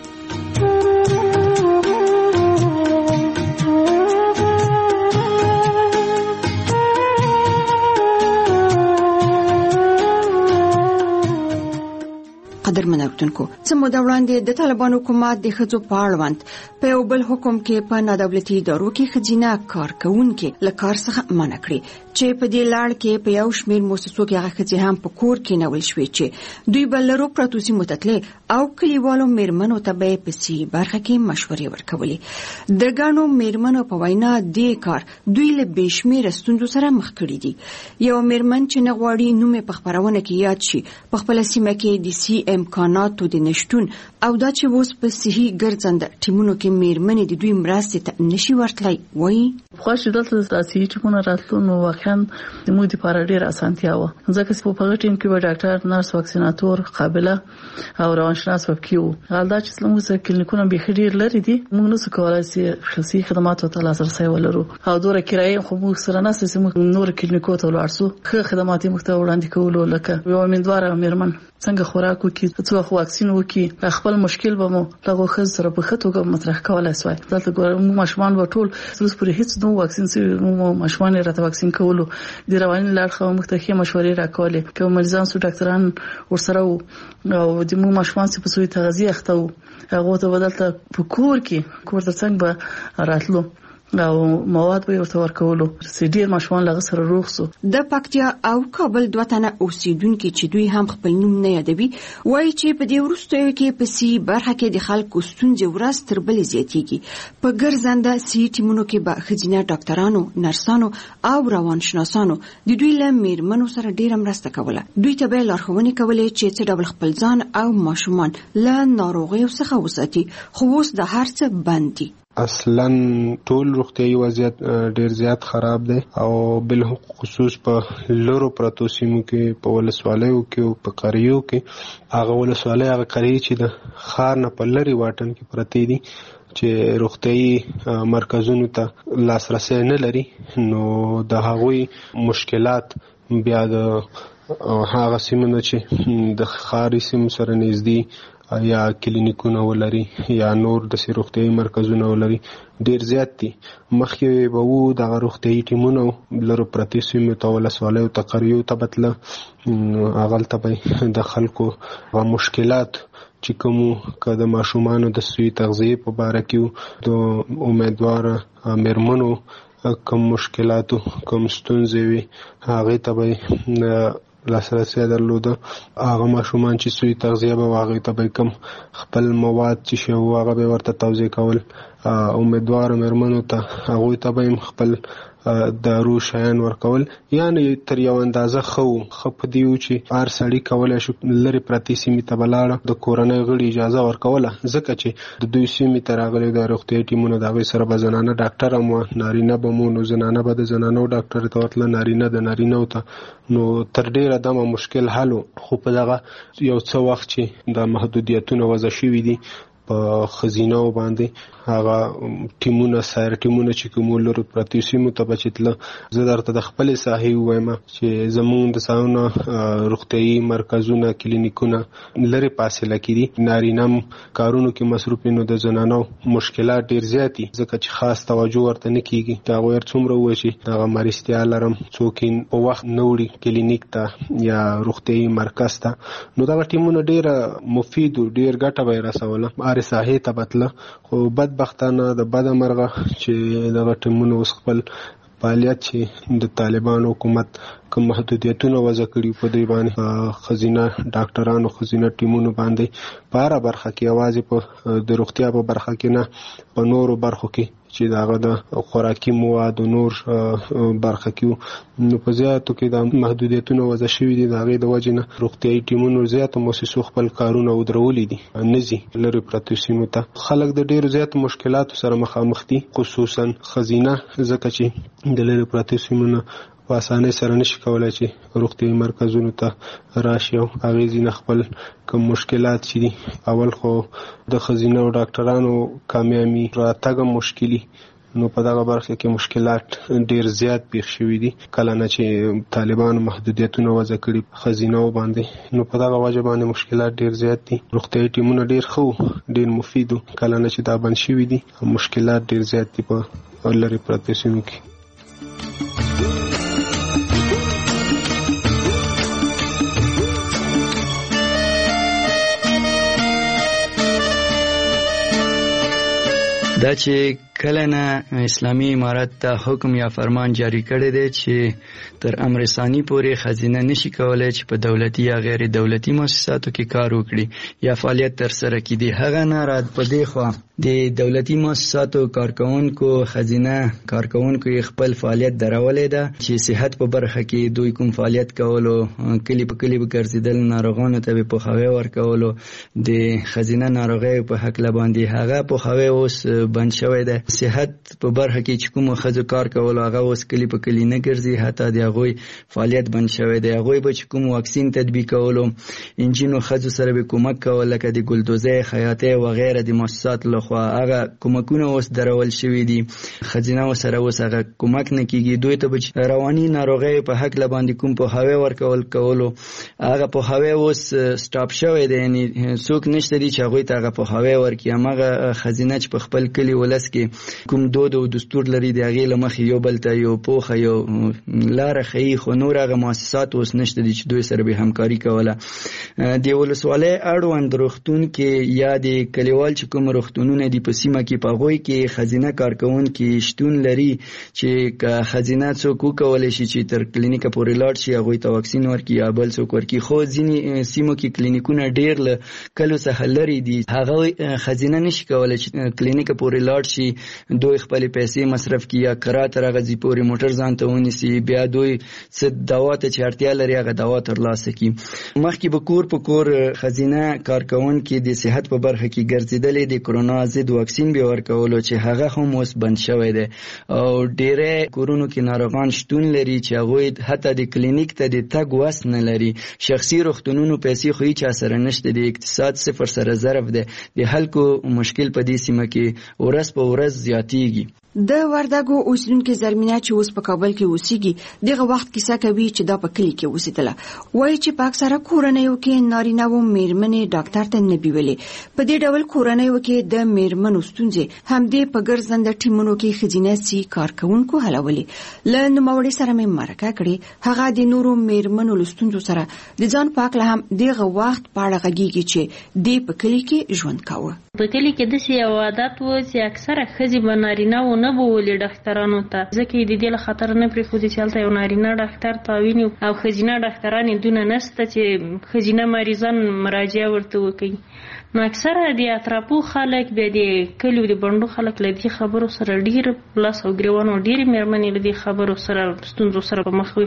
قدرمن اورېدونکو، څه موده وړاندې د طالبانو حکومت د ښځو په اړوند په یو بل حکم کې په نادولتي ادارو کې ښځینه کارکونکي له کار څخه منع کړي چې په دې لړ کې په یو شمېر مؤسسو کې هغه ښځې هم په کور کې نول شوې چې دوی به لرو پرتو سیمو ته تللې او کلیوالو میرمنو ته به یې په سي برخه کې مشورې ورکولې. د ګڼو میرمنو په وینا دې کار دوی له بې شمېره ستونزو سره مخ کړي دي. یو میرمن چې نه غواړي نوم یې په خپرونه کې یاد شي په خپله سیمه کې د سي امکاناتو د نشتون او دا چې اوس په صحي ګرځنده ټیمونو کې میرمنې د دوی مرستې ته نشي ورتلی وایي. خو چې دلته د صحي ټیمونو راتلو نو واقعا د موږ لپاره ډېره اسانتیا وه، ځکه چې په هغه ټیم کې به ډاکټر، نرس، واکسیناتور، قابله او روانشناس پکې وو. حال دا چې زموږ سره کلینیکونه بیخي ډېر لرې دي، موږ نشو کولی چې شخصي خدماتو ته لاسرسی ولرو او دوره کرایه خو موږ سره نشته چې موږ نور کلینیکو ته ولاړ شو. ښه خدمات یې موږ ته وړاندې کولو، لکه یوه امیندواره میرمن څنګه خوراک وکړي، څو وخت واکسین وکړي، خپل مشکل به مو دغه ښځو سره په ښه توګه مطرح کولی سوای. دلته ګوره موږ ماشومان به ټول اوس پورې هېڅ نو واکسین سوي، موږ ماشومان یې راته واکسین کولو. د رواني لارښوونې موږ ته ښې مشورې راکولې، که مریضان سو ډاکټران ورسره وو او د موږ ماشومان چې په سوی تغذیه اخته وو هغو ته به دلته په کور کې کور تر څنګ به راتلو او مواد به ورته ورکولو چې ډېر ماشومان له هغه سره روغ سو. د پکتیا او کابل دوه تنه اوسیدونکي چې دوی هم خپل نوم نه یادوي وایي چې په دې وروستیو کې په سي برخه کې د خلکو ستونزې ورځ تر بلې زیاتېږي. په ګرځنده سي ټیمونو کې به ښځینه ډاکټرانو، نرسانو او روانشناسانو د دوی له میرمنو سره ډېره مرسته کوله. دوی ته به لارښوونې کولې چې څه ډول خپل ځان او ماشومان له ناروغیو څخه وساتي، خو اوس د هر څه بند دي. اصلا ټول روغتیايي وضعیت ډیر زیات خراب دی او بل خصوص په لورو پرتو سیمو کې په ولسوالیو کې او په قریو کې هغه ولسوالۍ هغه قریې چې د ښار نه په لرې واټن کې پرتې دي چې روغتیايي مرکزونو ته لاسرسی نه لري، نو د هغوی مشکلات بیا د هغه سیمو چې د ښاري سیمو سره نږدې یا کلینیکونه ولري یا نور د روغتیايي مرکزونه ولري ډیر زیات دي. مخکې به وو دغه روغتیايي ټیمونه لرو پرتې سیمې ته ولسوالیو ته قریو ته بتله هغلته به د خلکو مشکلات چې کومو که د ماشومانو د صحي تغذیې په باره کې د امیدواره مېرمنو کوم مشکلاتو کوم ستونزې وي هغې ته به لاسرسی درلوده. هغه ماشومان چې صحي تغذیه به هغې ته به کوم خپل مواد چې شی وو هغه به ورته توضیح کول. امیدواره مېرمنو ته هغوی ته به خپل دارو شیان ورکول. یعنې تر یو اندازه ښه وو. ښه په دې وو چې هر سړي کولی شو لرې پرتې سیمې ته به لاړه د کورنۍ غړي اجازه ورکوله، ځکه چې د دوی سیمې ته راغلي د روغتیايي ټیمونه د هغوی سره به زنانه ډاکټر هم وه، نارینه به مو نو زنانه به د زنانو ډاکټر ته ورتله، نارینه د نارینهو ته. نو تر ډېره دمه مشکل حل و. خو په دغه یو څه وخت چې د محدودیتونه وضع شوي دي په ښځینهو باندې هغه ټیمونه سایر ټیمونه چې کومو لرو پرتې سیمو ته به چې تله، زه درته د خپلې ساحې ووایم چې زمونږ د ساحونه روغتیايي مرکزونه کلینیکونه لرې فاصله کې دي. نارینه هم کارونو کې مصروف نو د زنانو مشکلات ډېر زیات دي، ځکه چې خاص توجه ورته نه کېږي. د هغوی هر څومره ووایي چې دغه مریضتیا لرم څوک یې په وخت نه وړي کلینیک ته یا روغتیايي مرکز ته، نو دغه ټیمونه ډېره مفید و، ډېر ګټه به یې رسوله هرې ساحې ته به تله. خو بدبختانه د بده مرغه چې دغه ټیمونه اوس خپل فعالیت چې د طالبان حکومت کوم محدودیتونه وضع کړي په دوی باندې ښځینه ډاکټرانو ښځینه ټیمونو باندې په هره برخه کې، یوازې په د روغتیا په برخه کې نه، په نورو برخو کې چې د هغه د خوراکي موادو نور برخه کې نو په زیاتو کې د محدودیتونه وضع شوي دي. د هغې د وجې نه روغتیايي ټیمونو زیاتو مؤسسو خپل کارونه ودرولي دي، نه ځي لرې پرتو سیمو ته. خلک د ډېرو زیاتو مشکلاتو سره مخامخ دي، خصوصا ښځینه، ځکه چې د لرې پرتو سیمو نه په اسانۍ سره نشي کولی چې روغتیايي مرکزونو ته راشي او هغې ځینې خپل کوم مشکلات چې دي. اول خو د ښځینه او ډاکټرانو کامیابي راتګ هم مشکلي، نو په دغه برخه کې مشکلات ډیر زیات پیښ شوي دي کله نه چې طالبانو محدودیتونه وضع کړي ښځینهو باندې. نو په دغه وجه باندې مشکلات ډیر زیات دي. روغتیايي ټیمونه ډیر ښه ډیر مفید کله نه چې دا بند شوي دي، مشکلات ډیر زیات دي په لرې پرتو سیمو کې. دا چې کله نه اسلامي امارت ته حکم یا فرمان جاری کړی دی چې تر امر ثانی پورې ښځینه نشي کولی چې په دولتي یا غیر دولتي مؤسساتو کې کار وکړي یا فعالیت ترسره کړي. هغه نه رد په دې خوا د دولتي مؤسساتو کارکونکو ښځینه کارکونکو یې خپل فعالیت درولی ده چې صحت په برخه کې دوی کوم فعالیت کولو، کلی په کلی به ګرځېدل، ناروغانو ته به پوهاوی ورکولو د ښځینه ناروغیو په هکله باندې، هغه پوهاوی اوس بند شوی ده. صحت په برخه کې چې کومو ښځو کار کولو هغه اوس کلی په کلی نه ګرځي، حتی د هغوی فعالیت بند شوی دی. هغوی به چې کوم واکسین تطبیقولو، انجینو ښځو سره به کومک کول، لکه د ګلدوزۍ، خیاطۍ وغیره د مؤسساتو لخوا هغه کومکونه اوس درول شوي دي. ښځینهو سره اوس هغه کومک نه کېږي. دوی ته به چې رواني ناروغیو په هکله باندې کوم پوهاوی ورکول کولو، هغه پوهاوی اوس سټاپ شوی دی. یعنې څوک نشته دي چې هغوی ته هغه پوهاوی ورکړي. هماغه ښځینه چې په خپل کلي ولس کې کوم دود او دستور لري د هغې له مخې یو بل ته یو پوخه یو لاره ښیي، خو نور هغه مؤسسات اوس نشته دي چې دوی سره به همکاري کوله. د ولسوالۍ اړوند روغتون کې یا د کلیوال چې کوم روغتونونه دي په سیمه کې، په هغوی کې ښځینه کارکوونکي شتون لري چې که ښځینه څوک وکولی شي چې تر کلینیکه پورې لاړ شي هغوی ته واکسین ورکړي یا بل څوک ورکړي. خو ځینې سیمو کې کلینیکونه ډېر له کلو څخه لرې دي، هغوی ښځینه نشي کولی چې کلینیکه پورې لاړ شي، دوی خپل پیسې مصرف کړي یا کرا ته راغځي پورې موټر ځان ته ونیسي، بیا دوی څه دوا ته چې اړتیا لري هغه دوا ترلاسه کړي. مخکې به کور په کور ښځینه کارکوونکي د صحت په برخه کې ګرځېدلې، د کرونا ضد واکسین به ورکولو چې هغه هم اوس بند شوی دی او ډېری کورونو کې ناروغان شتون لري چې هغوی حتی د کلینیک ته د تګ وس نه لري. شخصي روغتونونو پیسې خو هیچا سره نشته، د اقتصاد صفر سره ضرب دی. د خلکو مشکل په دې سیمه کې ورځ په ورځ زیاتیږي. د وردګو اوسیدونکو زرمینه چې اوس په کابل کې اوسېږي دغه وخت کیسه کوي چې دا په کلی کې اوسېدله وایي چې په اکثره کورنیو کې نارینه و میرمنې ډاکټر ته نه بیولې په دې ډول کورنیو کې د میرمنو ستونزې همدې په ګرځنده ټیمونو کې ښځینه سي کارکونکو حلولې له نوموړي سره مې مرکه کړې هغه د نورو میرمنو له ستونزو سره د ځان په هکله هم دغه وخت په اړه غږیږي چې دې په کلي کې ژوند کاوه په کلي کې داسې یو عادت و چې اکثره ښځې به نارینه و نه بولي ډاکټرانو ته ځکه د دې له خطر نه پرېښودي چې هلته یو نارینه ډاکټر تعاوني او ښځینه ډاکټران یې دونه نشته چې ښځینه مریضان مراجعه ورته وکړي نو اکثره د اطرافو خلک بیا د کلیو د بڼډو خلک له دې خبرو سره ډېر لاس او ګرېوان او ډېرې مېرمنې له دې خبرو سره ستونزو سره په مخ وي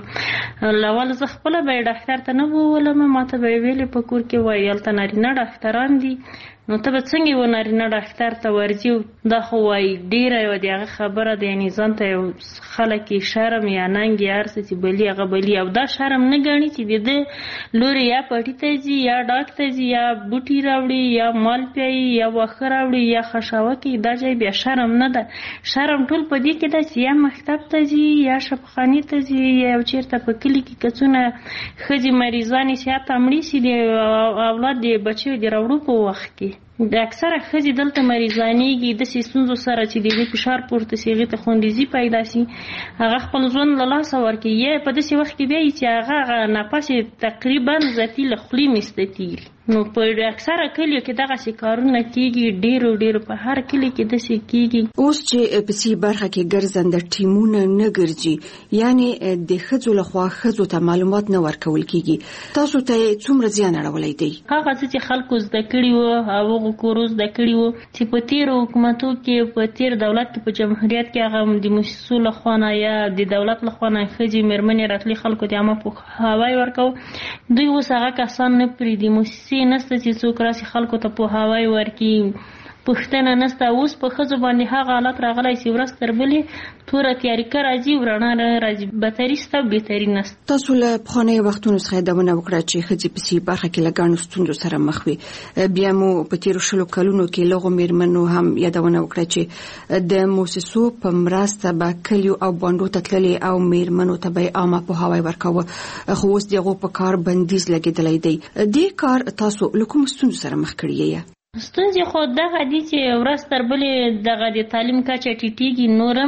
اول زه خپله به یې ډاکټر ته نه بولم ما ته به یې ویلې په کور کې وایي هلته نارینه ډاکټران دي نو ته به څنګه یو نارینه ډاکټر ته ورځي دا خو وایي ډېره یوه د هغه خبره ده یعنې ځان ته یو خلک یې شرم یا ننګ یا هر څه چې بلي هغه بلي او دا شرم نه ګڼي چې د ده لورې یا پټي ته ځي یا ډاک ته ځي یا بوټي راوړي یا مال پیایي یا واښه راوړي یا خشاوه کوي دا ځای بیا شرم نه ده شرم ټول په دې کې ده چې یا مکتب ته ځي یا شفاخانې ته ځي یا یو چېرته په کلي کې کڅونه ښځې مریضانې چې هلته مړې شي د اولاد د بچیو د راوړو په وخت کې د اکثره ښځې دلته مریضانېږي داسې ستونزو سره چې د هغې فشار پورته شي هغې ته خوندیزي پیدا شي هغه خپل ژوند له لاسه ورکوي یا په داسې وخت کې بیا یي چې هغه هغه نفس تقریبا ذاتي له خولې میسته تېري نو په اکثره کلیو کې دغسې کارونه کېږي ډېرو ډېرو په هر کلي کې داسې کېږي اوس چې په سي برخه کې ګرځنده ټیمونه نه ګرځي یعنې د ښځو لخوا ښځو ته معلومات نه ورکول کېږي تاسو ته یې څومره زیان اړولی دی هغه څه چې خلکو زده کړي وو هغو کورو زده کړي وو چې په تېرو حکومتو کې په تېر دولت کې په جمهوریت کې هغه د موسسو لخوا نه یا د دولت لخوا نه ښځې مېرمنې راتلې خلکو ته عامه پوهاوی ورکوو دوی اوس هغه کسان نه پرېږدي موسسې نسته چې څوک راسي خلکو ته پوهاوی ورکړي پوښتنه نسته اوس په ښځو باندې هغه حالت راغلی چې ورځ تر بلې توره تیاریکه راځي او رڼا راځي بدتري شته او بهتري نسته تاسو له پخوانیو وختونو څخه یادونه وکړه چې ښځې په سي برخه کې له ګڼو ستونزو سره مخ وي بیا مو په تېرو شلو کلونو کې له هغو مېرمنو هم یادونه وکړه چې د موسسو په مرسته به کلیو او بانډو ته تللې او مېرمنو ته به یې عامه پوهاوی ورکاوه خو اوس د هغو په کار بندیز لګېدلی دی دې کار تاسو له کومو ستونزو سره مخ کړي یې ستونزې خو دغه دي چې ورځ تر بلې دغه د تعلیم کچه ټیټېږي نورم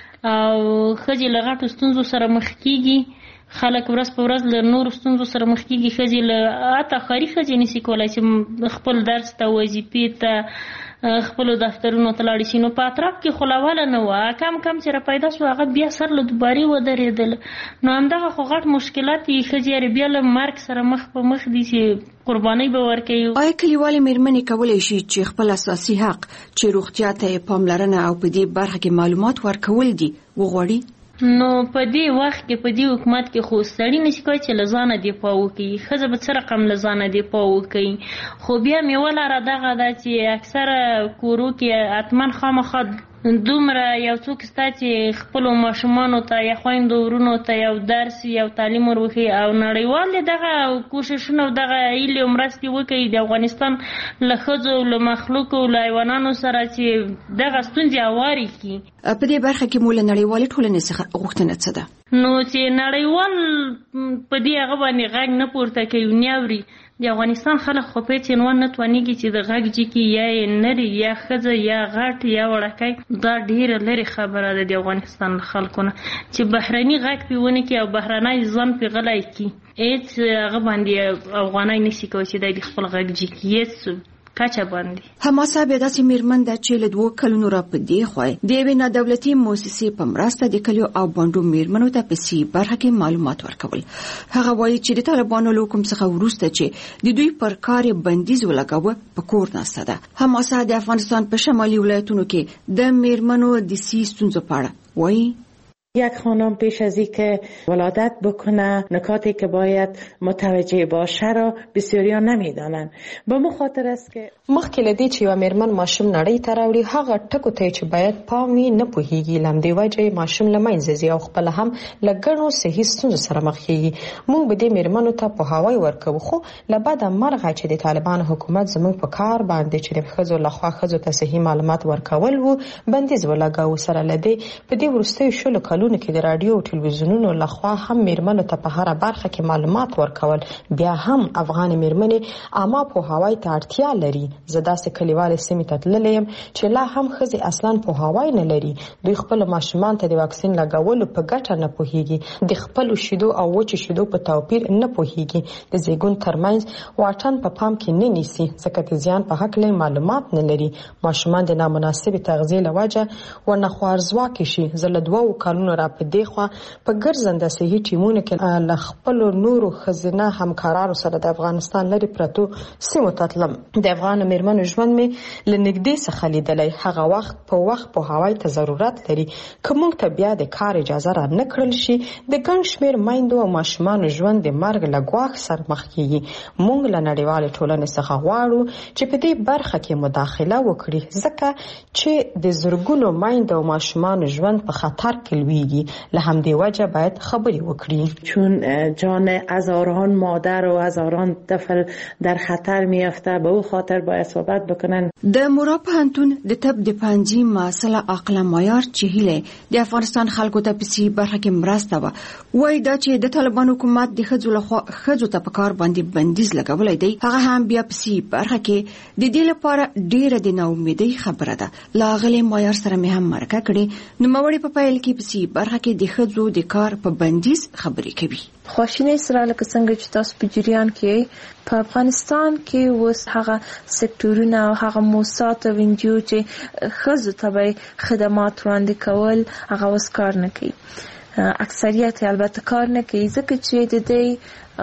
او ښځې له غټو ستونزو سره مخ کېږي خلک ورځ په ورځ له نورو ستونزو سره مخ کېږي ښځې له حتی ښاري ښځې نشي کولی چې خپل درس ته وظیفې ته خپلو دفترونو ته لاړې شي نو په اطراف کې خو له نه وه کم کم چې را پیدا شو هغه بیا سر له دوبارې ودرېدل نو همدغه خو غټ مشکلات یې ښځې بیا له مرګ سره مخ په مخ دي چې قربانۍ به ورکوي آیا کلیوالې مېرمنې کولی شي چې خپل اساسي حق چې روغتیا ته یې پاملرنه او په دې برخه کې معلومات ورکول دي وغواړي نو په دې وخت کې په دې حکومت کې خو سړی نشي کولی چې له ځانه دفاع وکړي ښځه به څه رقم له ځانه دفاع وکړي خو بیا مې ولاره دغه ده چې اکثره کورو کې حتما خامخا دومره یو څوک ستا چې خپلو ماشومانو ته یا خویندو ورونو ته یو درس یو تعلیم ور وښیي او نړیوال دې دغه کوششونه او دغه هیلې او مرستې وکړي د افغانستان له ښځو له مخلوقو له حیوانانو سره چې دغه ستونزې هوارې کړي په دې برخه کې مو له نړیوالې ټولنې څخه غوښتنه څه ده نو چې نړیوال په دې هغه باندې غږ نه پورته کوي نه اوري د افغانستان خلک خو په هېڅ عنوان نه توانېږي چې د غږ جګي یا یې نري یا ښځه یا غټ یا وړکی دا ډېره لرې خبره ده د افغانستان له خلکو نه چې بهرني غږ پې ونه کړي او بهرنی ځان پې غلی کړي هېڅ هغه باندې افغانی نشي کولی چې دی د خپل غږ جګ کړي هېڅ کچه باندې حماسه بیا داسې مېرمن ده چې له دوو کلونو را په دې خوا د یوې نادولتي مؤسسې په مرسته د کلیو او بانډو مېرمنو ته په سي برخه کې معلومات ورکول هغه وایي چې د طالبانو له حکم څخه وروسته چې د دوی پر کار بندیز ولګاوه په کور ناسته ده حماسه د افغانستان په شمالي ولایتونو کې د مېرمنو د سي ستونزو په اړه وایي یک خانم پیش از اینکه ولادت بکنه نکاتی که باید متوجه باشه را بسیاریا نمیدانند. به مخاطر است که مخکې لدی چې یو میرمن ماشوم نړۍ ته راوړي هغه ټکو ته چې باید پام وي نه پوهیږي، لمدې وجه ماشوم له منځه ځي او خپل هم له ګڼو صحي ستونزو سره مخ کیږي. موږ به دې میرمنو ته پوهاوی ورکوو، خو له بده مرغه چې د طالبان حکومت زموږ په کار باندې چې د ښځو لخوا ښځو ته صحي معلومات ورکول وو بندیز ولګاوه. سره لدی په دې وروستیو شلو کلونو کې د راډیو او ټلویزیونونو لخوا هم میرمنو ته په هره برخه کې معلومات ورکول. بیا هم افغان میرمنې عامه پوهاوی ته اړتیا لري. زه داسې کلیوالې سیمې ته تللی یم چې لا هم ښځې اصلا پوهاوی نه لري. دوی خپلو ماشومان ته د واکسین لګولو په ګټه نه پوهیږي، د خپلو شیدو او وچې شیدو په توپیر نه پوهیږي، د زیږون ترمنځ واټن په پام کې نه نیسي ځکه د زیان په هکله معلومات نه لري. ماشومان د نامناسبې تغذیې له وجه ورنه خوارځواکې شي. زه له دوو کلونو را په دې خوا په ګرځنده صحي ټیمونو کې له خپلو نورو ښځینه همکارانو سره د افغانستان لرې پرتو سیمو ته تلم. د افغان میرمنو ژوند مې له نږدې څخه لیدلی. هغه وخت په وخت پوهاوی ته ضرورت لري. که موږ ته بیا د کار اجازه را نه کړل شي د ګڼ شمېر میندو او ماشومانو ژوند د مرګ له ګواښ سره مخ کیږي. موږ له نړیوالې ټولنې څخه غواړو چې په دې برخه کې مداخله وکړي ځکه چې د زرګونو میندو او ماشومانو ژوند په خطر کې لویږي. له همدې وجه باید خبرې وکړي چون جان هزاران مادر و هزاران طفل در خطر میافته. به او خاطر باید صحبت بکنن. د مورا پوهنتون د طب د پنځي مسله عقل معیار چې هله د افغانستان خلکو ته په سی برخه کې مرسته و وای دا چې د طالبان حکومت د ښځو لخوا ښځو ته په کار باندې بندیز لګولای دی هغه هم بیا په سی برخه کې د دې لپاره ډیره د ناامیدۍ خبره ده. لاغلی معیار سره مې هم مرکه کړې نو موري په پایل کې په سی برخه کې د ښځو د کار په بندیز خبرې کوي. خواشینی سره لکه څنګه چې تاسو په جریان کې په افغانستان کې اوس هغه سکتورونه او هغه موسسات او انجیو چې ښځو ته خدمات وړاندې کول هغه اوس کار نه کوي. اکثریت البته کار نه کوي ځکه چې د دې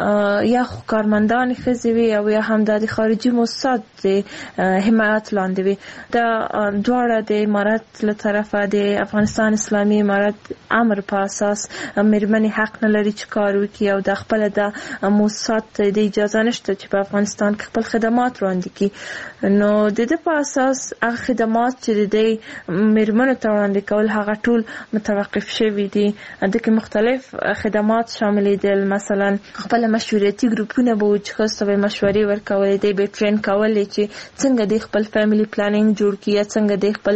یا کارمندان ښځې وي او یا هم د خارجي موسسات د حمایت لاندې وي. دا دواړه د امارات له طرفه د افغانستان اسلامي امارات امر په اساس میرمنې حق نه لري چې کار وکړي او د خپل د موسسات د اجازه نشته چې په افغانستان کې خپل خدمات وړاندې کړي. نو د دې په اساس هغه خدمات چې د میرمنو ته وړاندې کول هغه ټول متوقف شوي دي. د کې مختلف خدمات شامل دي. مثلا خپل مشورتي ګروپونه به چې خاصه به مشورې ورکولې دي به ټرین کولې چې څنګه د خپل فیملی پلانینګ جوړ کړي، څنګه د خپل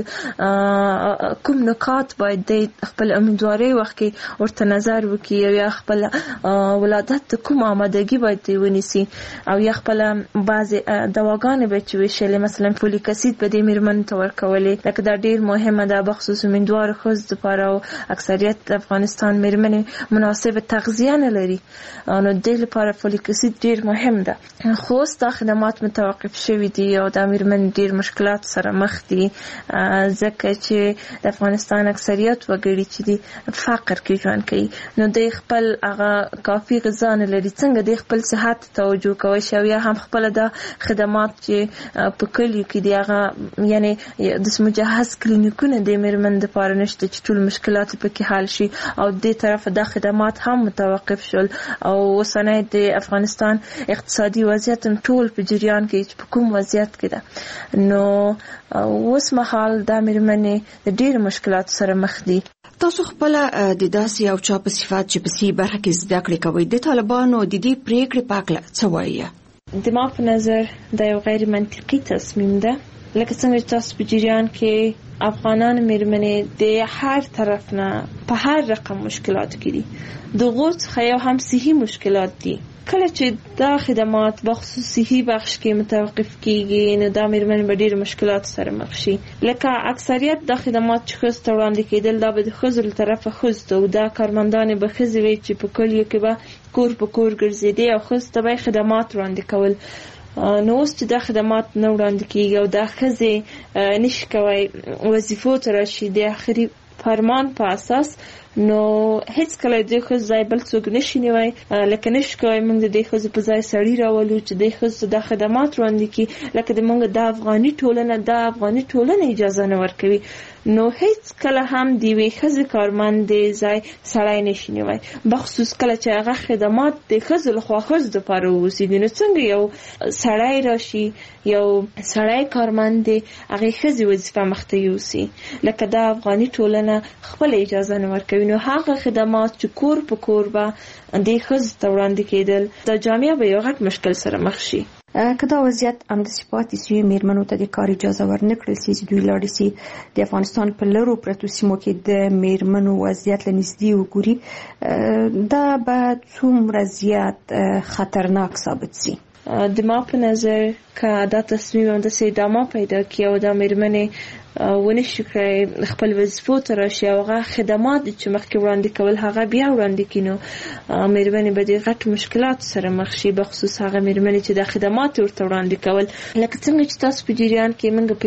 کوم نکات باید د خپل امیدواري وخت کې ورته نظر وکړي او یا خپل ولادت کوم آمادګي باید ونیسي او یا خپل بعض دواګانې به چې وشلې مثلا فولیک اسید به د میرمن ته ورکولې. لکه دا ډیر مهمه ده بخصوص امیدوار ښځو لپاره او اکثریت د افغانستان میرمنې مناسب تغذیه نه لري. نو د لپاره فولیک اسید ډیر مهم ده. خو ستا خدمات متوقف شوي دي او د میرمن ډیر مشکلات سره مخ دي ځکه چې د افغانستان اکثریت وګړي چې دي فقر کې ژوند کوي. نو د خپل هغه کافي غذا نه لري. څنګه د خپل صحت توجه کوي شو یا هم خپل د خدمات چې په کلیو کې دی هغه یعنی د مجهز کلینیکونه د میرمن لپاره نشته چې ټول مشکلات پکې حل شي او د طرف د خدمات هم متوقف شول. او اوسنۍ د افغانستان اقتصادي وضعیت ټول په جریان کې په کوم وضعیت کې ده. نو اوس مهال د میرمنې د ډېر مشکلات سره مخ دي. تاسو خپل د داسې او چا په صفات چې په سی برخه کې زده کړې کوي د طالبانو د دې پریکړې په اړه څه وایي؟ د ما په نظر دا یو غیر منطقي تصمیم ده. لکه څنګه چې تاسو په جریان کې افغانان میرمنې د هر طرف نه په هر رقم مشکلات کې دي. دغه څخه یو هم صحي مشکلات دي. کله چې دا خدمات بخصوص صحي بخش کې متوقف کیږي نو دا میرمن به ډېر مشکلات سره مخ شي. لکه اکثریت د خدمات چې ښځو ته وړاندې کېدل دا به د ښځو له طرفه ښځو ته او دا کارمندانې به ښځې وي چې په کلیو کې به کور په کور ګرځېدې او ښځو ته به خدمات وړاندې کول. نو اوس چې دا خدمات نه وړاندې کېږي او دا ښځې نشي کولی وظیفو ته راشي د آخري فرمان په اساس نو هیڅ کله د خو ځای بل څوک نشي نیوي لکه نشي کوي موږ د دې خو په ځای سړی راولو چې د خو د خدمات وړاندې کی لکه د موږ د افغاني ټولنه د افغاني ټولنه اجازه نه ورکوي نو هیڅ کله هم دی وی خزه کارمند ځای سړی نشي نیوي بخصوص کله چې هغه خدمات د خزه لخوا خز د پاره وسیږي نو څنګه یو سړی راشي یو سړی کارمند هغه خزه وظیفه مخته یوسي لکه د افغاني ټولنه خپل اجازه نه ورکوي نو هغه خدمات چې کور په کور به د خزه ته وړاندې کېدل د جامعه به یو غټ مشکل سره مخ شي که دا وضعیت همداسې پاتې سي میرمنو ته د کار اجازه ورنکړل سي چې دوی لاړې سي د افغانستان په لرو پرتو سیمو کې د میرمنو وضعیت له نږدې وګوري دا به څومره زیات خطرناک ثابت سي د ما په نظر که دا تصمیم همداسې ادامه پیدا کړي او دا میرمنې ونشي کړی خپل وظیفو ته راشي او هغه خدمات چې مخکې وړاندې کول هغه بیا وړاندې کړي نو میرمنې به د غټ مشکلات سره مخ شي بخصوص هغه میرمنې چې د خدمات ورته وړاندې کول لکه څنګه چې تاسو په جریان کې موږ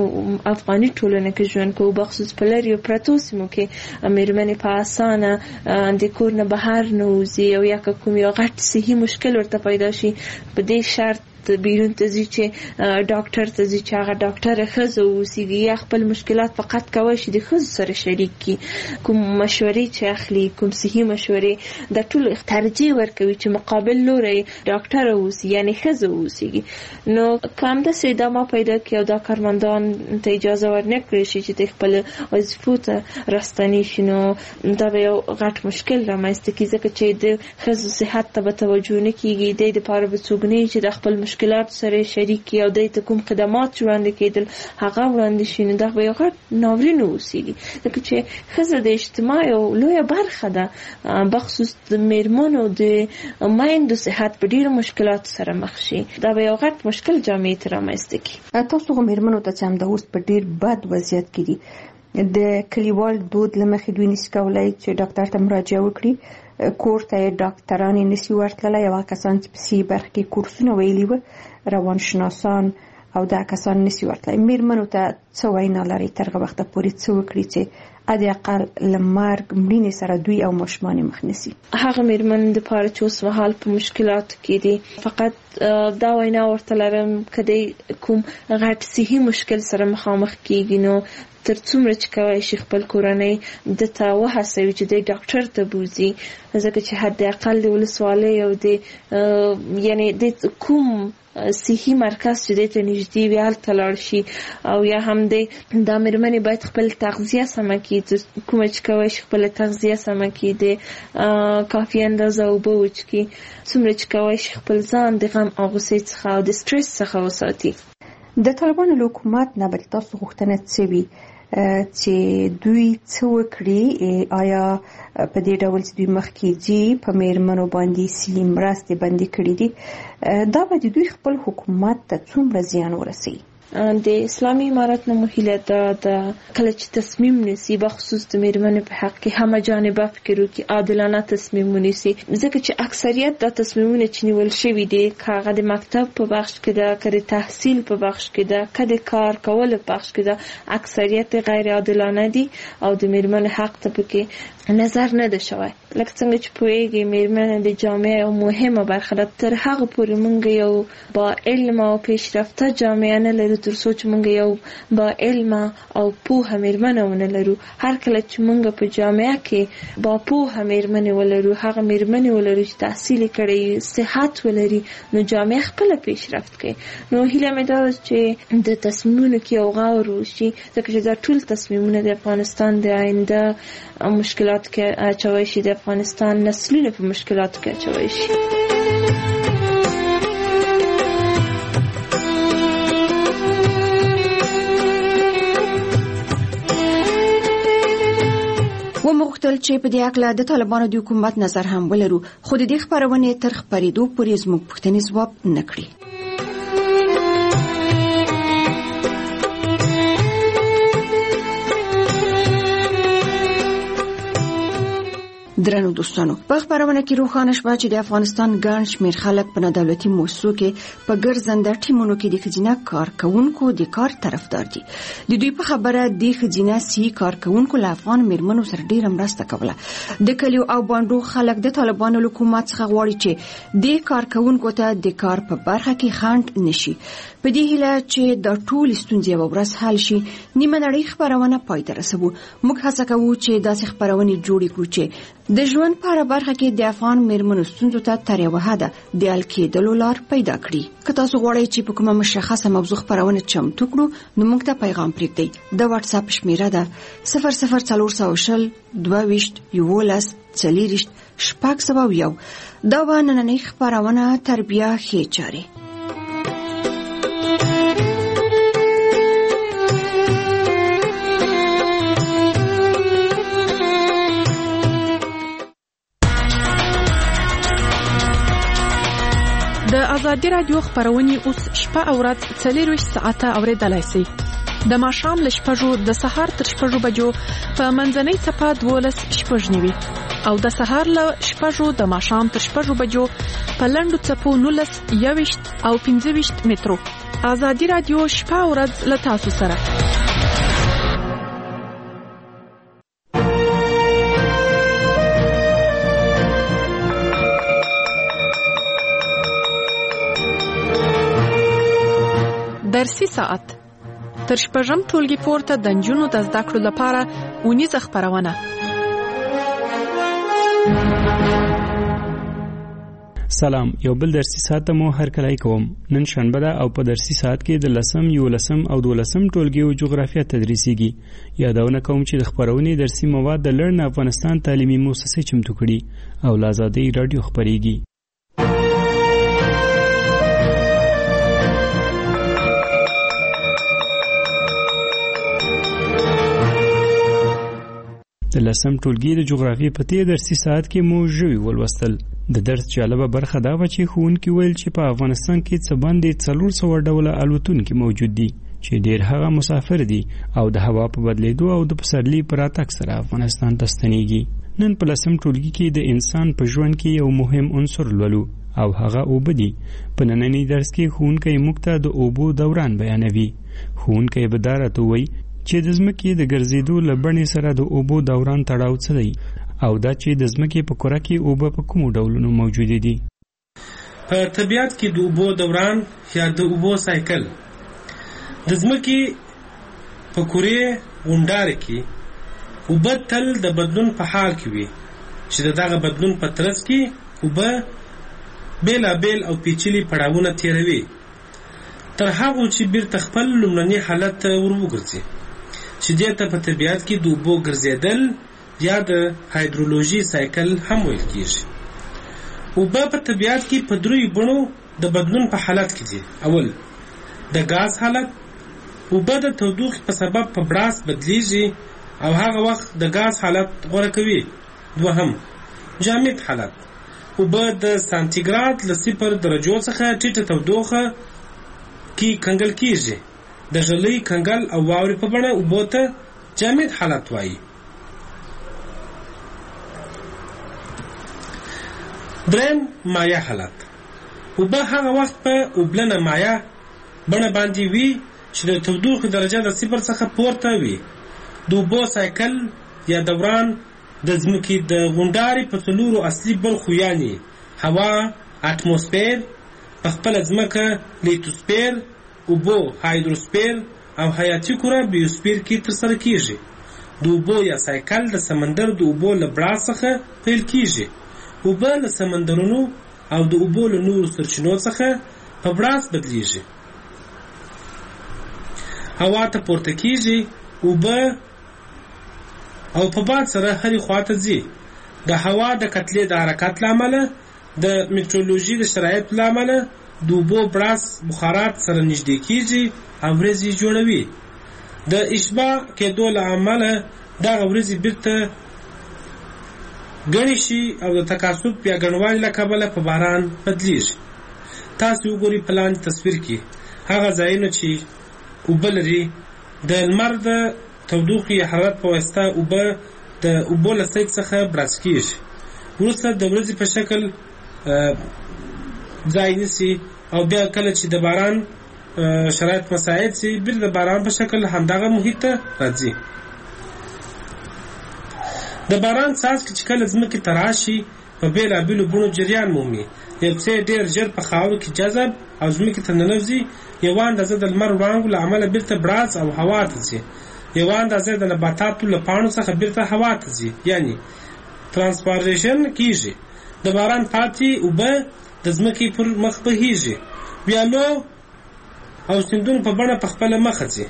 په افغاني ټولنه کې ژوند کوو بخصوص په لرې پرتو سیمو کې میرمنې په اسانه د کور نه بهر نه وځي او یا کوم یو غټ صحي مشکل ورته پیدا شي په دې شرط بیرون ته ځي چې ډاکټر ته ځي چې هغه ډاکټر ښځه اوسیږي یا خپل مشکلات فقط کوي چې د ښځو سره شریک کړي کوم مشورې چې اخلي کوم صحي مشورې د ټول ترجیح ورکوي چې مقابل لوري ډاکټر اوسي یعنی ښځه اوسیږي نو کوم د ادامه پیدا کړي او دا کارمندان ته اجازه ورنکړي شي چې د خپل وظیفو ته راستنی شي نو دا به یو غټ مشکل رامنځته کیږي ځکه چې د ښځو صحت ته به توجه نه کیږي د دې لپاره به څوک نه چې د خپل مشکلات سره شریک او د کوم خدمات وړاندې کېدل هغه وړاندې شي نو دا به یو غټ ناورین اوسېږي ځکه چې ښځه د اجتماع یو لویه برخه ده بخصوص د میرمنو د میندو صحت په ډېرو مشکلاتو سره مخ شي دا به یو غټ مشکل جامعې ته رامنځته کړي تاسو خو میرمنو ته چې همدا اوس په ډېر بد وضعیت کې دي د کلیوال دود له مخې دوی نشي کولی چې ډاکټر ته مراجعه وکړي کور ته ډاکټران نشي ورتللی او کسان چې په سي برخه کې کورسونه ویلي و روانشناسان او دا کسان نشي ورتللی میرمنو ته څه وینا لري تر هغه وخته پورې څه وکړي چې ادي اقل لمرګ مړینې سره دوی او ماشومان مخ نشي هغه میرمن د پاره چې اوس مهال په مشکلاتو کې دي فقط دا وینا ورته لرم کدی کوم غټ صحي مشکل سره مخامخ کیږي نو تر څومره چې کوي شي خپل کورنۍ د تا وهڅوي چې د ډاکټر ته بوزي ځکه چې حد اقل د ولسوالۍ او د یعنی د کوم صحي مرکز چې د ته نږدې وي هلته لاړ شي او یا هم د دا میرمنې باید خپل تغذیه سمه کړي کومه چې کوي شي خپل تغذیه سمه کړي د کافي اندازه اوبه وڅښي څومره چې کوي شي خپل ځان د غم او غوسې څخه او د سټرس څخه وساتي د طالبانو له حکومت نه به تاسو غوښتنه څه وي چې دوی څه وکړي آیا په دې ډول چې دوی مخکې ځي په میرمنو باندې سي مرستې بندي کړي دي دا به دوی خپل حکومت ته څومره زیان ورسوي د اسلامي امارت نه مهیله ده د کله چې تصمیم نیسي بخصوص د میرمنو په حق کې همه جانبه فکر وکړي عادلانه تصمیم ونیسي ځکه چې اکثریت د تصمیمونه چې نیول شوي دي هغه د مکتب په بخش کې ده که د تحصیل په بخش کې ده که د کار کولو په بخش کې ده اکثریت غیر عادلانه دي او د میرمنو حق ته پکې نظر نه ده شوی لکه څنګه چې پوهیږي میرمنه د جامعه یو مهمه برخه ده تر هغه پورې موږ یو با علم او پیشرفته جامعه نه لرو تر څو چې موږ یو با علم او پوهه میرمنه ونه لرو هر کله چې موږ په جامعه کې با پوهه میرمنه ولرو هغه میرمنه ولرو چې تحصیل کړي صحت ولري نو جامعه خپل پیشرفت کوي نو هیله مې ده چې د تصمیمونو کې او غور وشي ځکه چې دا ټول تصمیمونه د افغانستان د آینده مشکلات کې اچوي شي د افغانستان نسلونه په مشکلاتو کې اچوي شي و مغتل چې په دې اړه د طالبانو د حکومت نظر هم ولرو خو د دې خبرونه تر خبرېدو پورې زموږ پوښتنې ځواب نکړي درنو دوستانو په خبرونه کې روښانه شوه چې د افغانستان ګڼ شمېر خلک په نادولتي مؤسسو کې په ګرځنده ټیمونو کې د ښځینه کارکوونکو د کار طرفدار دي. د دوی په خبره د ښځینه سي کارکوونکو له افغان میرمنو سره ډیره مرسته کوله. د کلیو او بانډو خلک د طالبانو حکومت څخه غواړي چې د کارکوونکو ته د کار په برخه کې خنډ نشي. په دې هیله چې د ټول ستونزې یو ورځ حل شي، نیمه نړۍ خبرونه پای ته رسوو. موږ هڅه کوو چې داسې خبرونه جوړې کړو چې د ژوند په هره برخه کې د افغان میرمنو ستونزو ته تر یوه حده د حل کېدلو لار پیدا کړي. که تاسو غواړئ چې په کومه مشخصه موضوع خبرونه چمتو کړو، نو موږ ته پیغام پرېږدئ. د واتس اپ شمیره ده صفر صفر څلور سوه شل دوه ویشت یولس څلېرویشت شپږ سوه او یو. دا به نننۍ خبرونه تربیه ښې چارې. د ازادي رادیو خبرونه اوس شپه او ورځ څلېرویشت ساعته اورېدلای شئ. د ماښام له شپږو د سهار تر شپږو بجو په منځنۍ څپه دولس شپږ نوي او د سهار له شپږو د ماښام تر شپږو بجو په لنډو څپو نولس یوویشت او پنځه ویشت مترو. ازادي رادیو شپه او ورځ له تاسو سره. درسي ساعت تر شپږم ټولګي پورته د نجونو د زده کړو لپاره اونیزه خبرونه. سلام، یو بل درسي ساعت مو هر کله کوم. نن شنبه ده او په درسي ساعت کې د لسم، یولسم او دولسم ټولګي او جغرافیه تدریسيږي. یادونه کوم چې د خبرونې درسي مواد د لرن افغانستان تعلیمي مؤسسه چمتو کړي او آزادي رادیو خبريږي. د لسم ټولګي د جغرافیې په تیر درسي ساعت کې مو ژوي ولوستل. د درس جالبه برخه دا و چې ښوونکي ویل چې په افغانستان کې څه باندې څلور سوه ډوله الوتونکي موجود دي چې ډیر هغه مسافر دي او د هوا په بدلیدو او د پسرلي په راتګ سره افغانستان ته ستنېږي. نن په لسم ټولګي کې د انسان په ژوند کې یو مهم عنصر لولو او هغه اوبه دي. په ننني درس کې ښوونکی موږ ته د اوبو دوران بیانوي. ښوونکی به دا راته وایي چې د ځمکې د ګرځېدو له بڼې سره د اوبو دوران تړاو څه دی او دا چې د ځمکې په کره کې اوبه په کومو ډولونو موجودې دي. په طبیعت کې د اوبو دوران یا د اوبو سایکل د ځمکې په کره غونډاره کې اوبه تل د بدلون په حال کې وي چې دغه بدلون په ترڅ کې اوبه بېلابېل او پیچلي پړاوونه تېروي تر هغو چې بیرته خپل لومړني حالت ته ور وګرځي چې دې ته په طبیعت کې د اوبو ګرځېدل یا د هایدرولوژي سایکل هم ویل کېږي. اوبه په طبیعت کې په دریو بڼو د بدلون په حالت کې دي. اول د غاز حالت، اوبه د تودوخې په سبب په براس بدلیږي او هغه وخت د غاز حالت غوره کوي. دوهم جامد حالت، اوبه د سانتیګراد له صفر درجو څخه ټیټه تودوخه کې کنګل کېږي. د ژلۍ کنګل او واورې په بڼه اوبو ته جامد حالت وایي. دریم مایع حالت، اوبه هغه وخت په اوبلنه مایع بڼه باندې وي چې د تودوخې درجه د صفر څخه پورته وي. د اوبو سایکل یا دوران د ځمکې د غونډارې په څلورو اصلي برخو یعنې هوا، اټموسفیر، په خپله ځمکه لیتوسفیر، اوبو هایدروسفیر او حیاتي کره بیوسفیر کې ترسره کېږي. د اوبو یا سایکل د سمندر د اوبو له براس څخه پیل کېږي. اوبه له سمندرونو او د اوبو له نورو سرچینو څخه په براس بدلیږي، هوا ته پورته کېږي. اوبه او په باد سره هرې خواته ځي. د هوا د کتلې د حرکت له امله، د میټرولوژي د شرایطو له امله د اوبو براس بخارات سره نږدې کېږي او ورېځې جوړوي. د اشباع کېدو له امله دغه ورېځې بیرته ګڼې شي او د تکاثف یا ګڼوالي له کبله په باران بدلیږي. تاسو وګورئ په لاندې تصویر کې هغه ځایونه چې اوبه لري. د لمر د تودوخې حرارت په واسطه اوبه د اوبو له سیک څخه براس کېږي. وروسته د ورځې په شکل ځای نیسي او بیا کله چې د باران شرایط مساعد سي بیا د باران په شکل همدغه محیط ته راځي. د باران څاڅکي چې کله ځمکې ته راشي په بېلابېلو بڼو جریان مومي. یو څه ډېر ژر په خاورو کې جذب او ځمکې ته ننوځي. یوه اندازه د لمر وړانګو له امله بیرته براز او هوا ته ځي. یوه اندازه د نباتاتو له پاڼو څخه بیرته هوا ته ځي، یعنی ترانسپارېشن کیږي. د باران پاتې اوبه د ځمکې پر مخ بهیږي، ویالو او سیندونو په بڼه په خپله مخه ځي.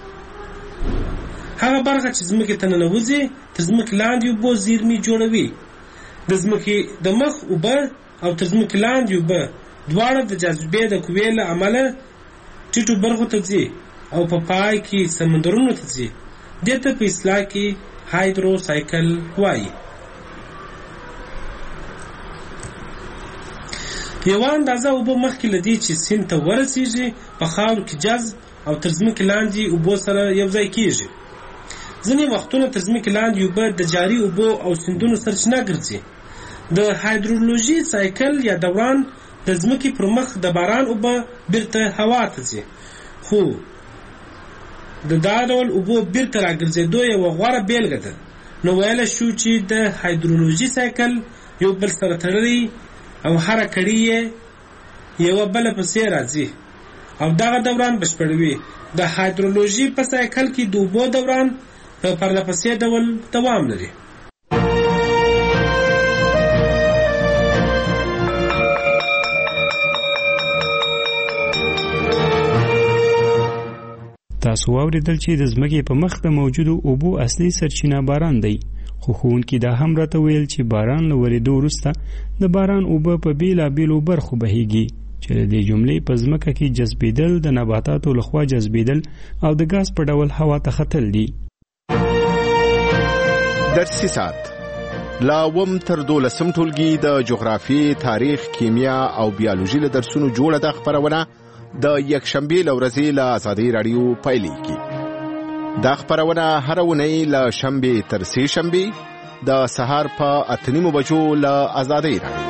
هغه برخه چې ځمکې ته ننوځي تر ځمکې لاندې اوبو زیرمې جوړوي. د ځمکې د مخ اوبه او تر ځمکې لاندې اوبه دواړه د جاذبې د قوې له امله ټیټو برخو ته ځي او په پا پای کې سمندرونو ته ځي. دې ته په اصطلاح کې هایدرو سایکل وایي. یوه اندازه اوبه مخکې له دې چې سیند ته ورسیږي په خاورو کې جذب او تر ځمکې لاندې اوبو سره یو ځای کیږي. ځینې وختونه تر ځمکې لاندې اوبه د جاري اوبو او سیندونو سرچینه ګرځي. د هایدرولوژي سایکل یا دوران د ځمکې پر مخ د باران اوبه بیرته هوا ته ځي، خو د دا ډول اوبو بیرته راګرځېدو یوه غوره بیلګه ده. نو ویلی شو چې د هایدرولوژي سایکل یو بل سره تړلی او هره کړي یې یوه بله پسې راځي او دغه دوران بشپړوي. د هایدرولوژي په سایکل کې د اوبو دوران په پرله پسې ډول دوام لري. تاسو واوریدل چې د ځمکې په مخ د موجودو اوبو اصلي سرچینه باران دی، خو ښوونکي دا هم راته ویل چې باران له ورېدو وروسته د باران اوبه په بېلابېلو برخو بهیږي چې د دې جملې په ځمکه کې جذبېدل، د نباتاتو لخوا جذبېدل او د ګاز په ډول هوا ته ختل دي. درسي ساعت لا وم تر دولسم ټولګي د جغرافي، تاریخ، کیمیا او بیولوژي له درسونو جوړه ده خبرونه د یکشنبې له ورځې له ازادي راډیو پیلېږي. دا خبرونه هره اونۍ له شنبې تر سې شنبې د سهار په اته نیمو بجو له ازادي راډیو.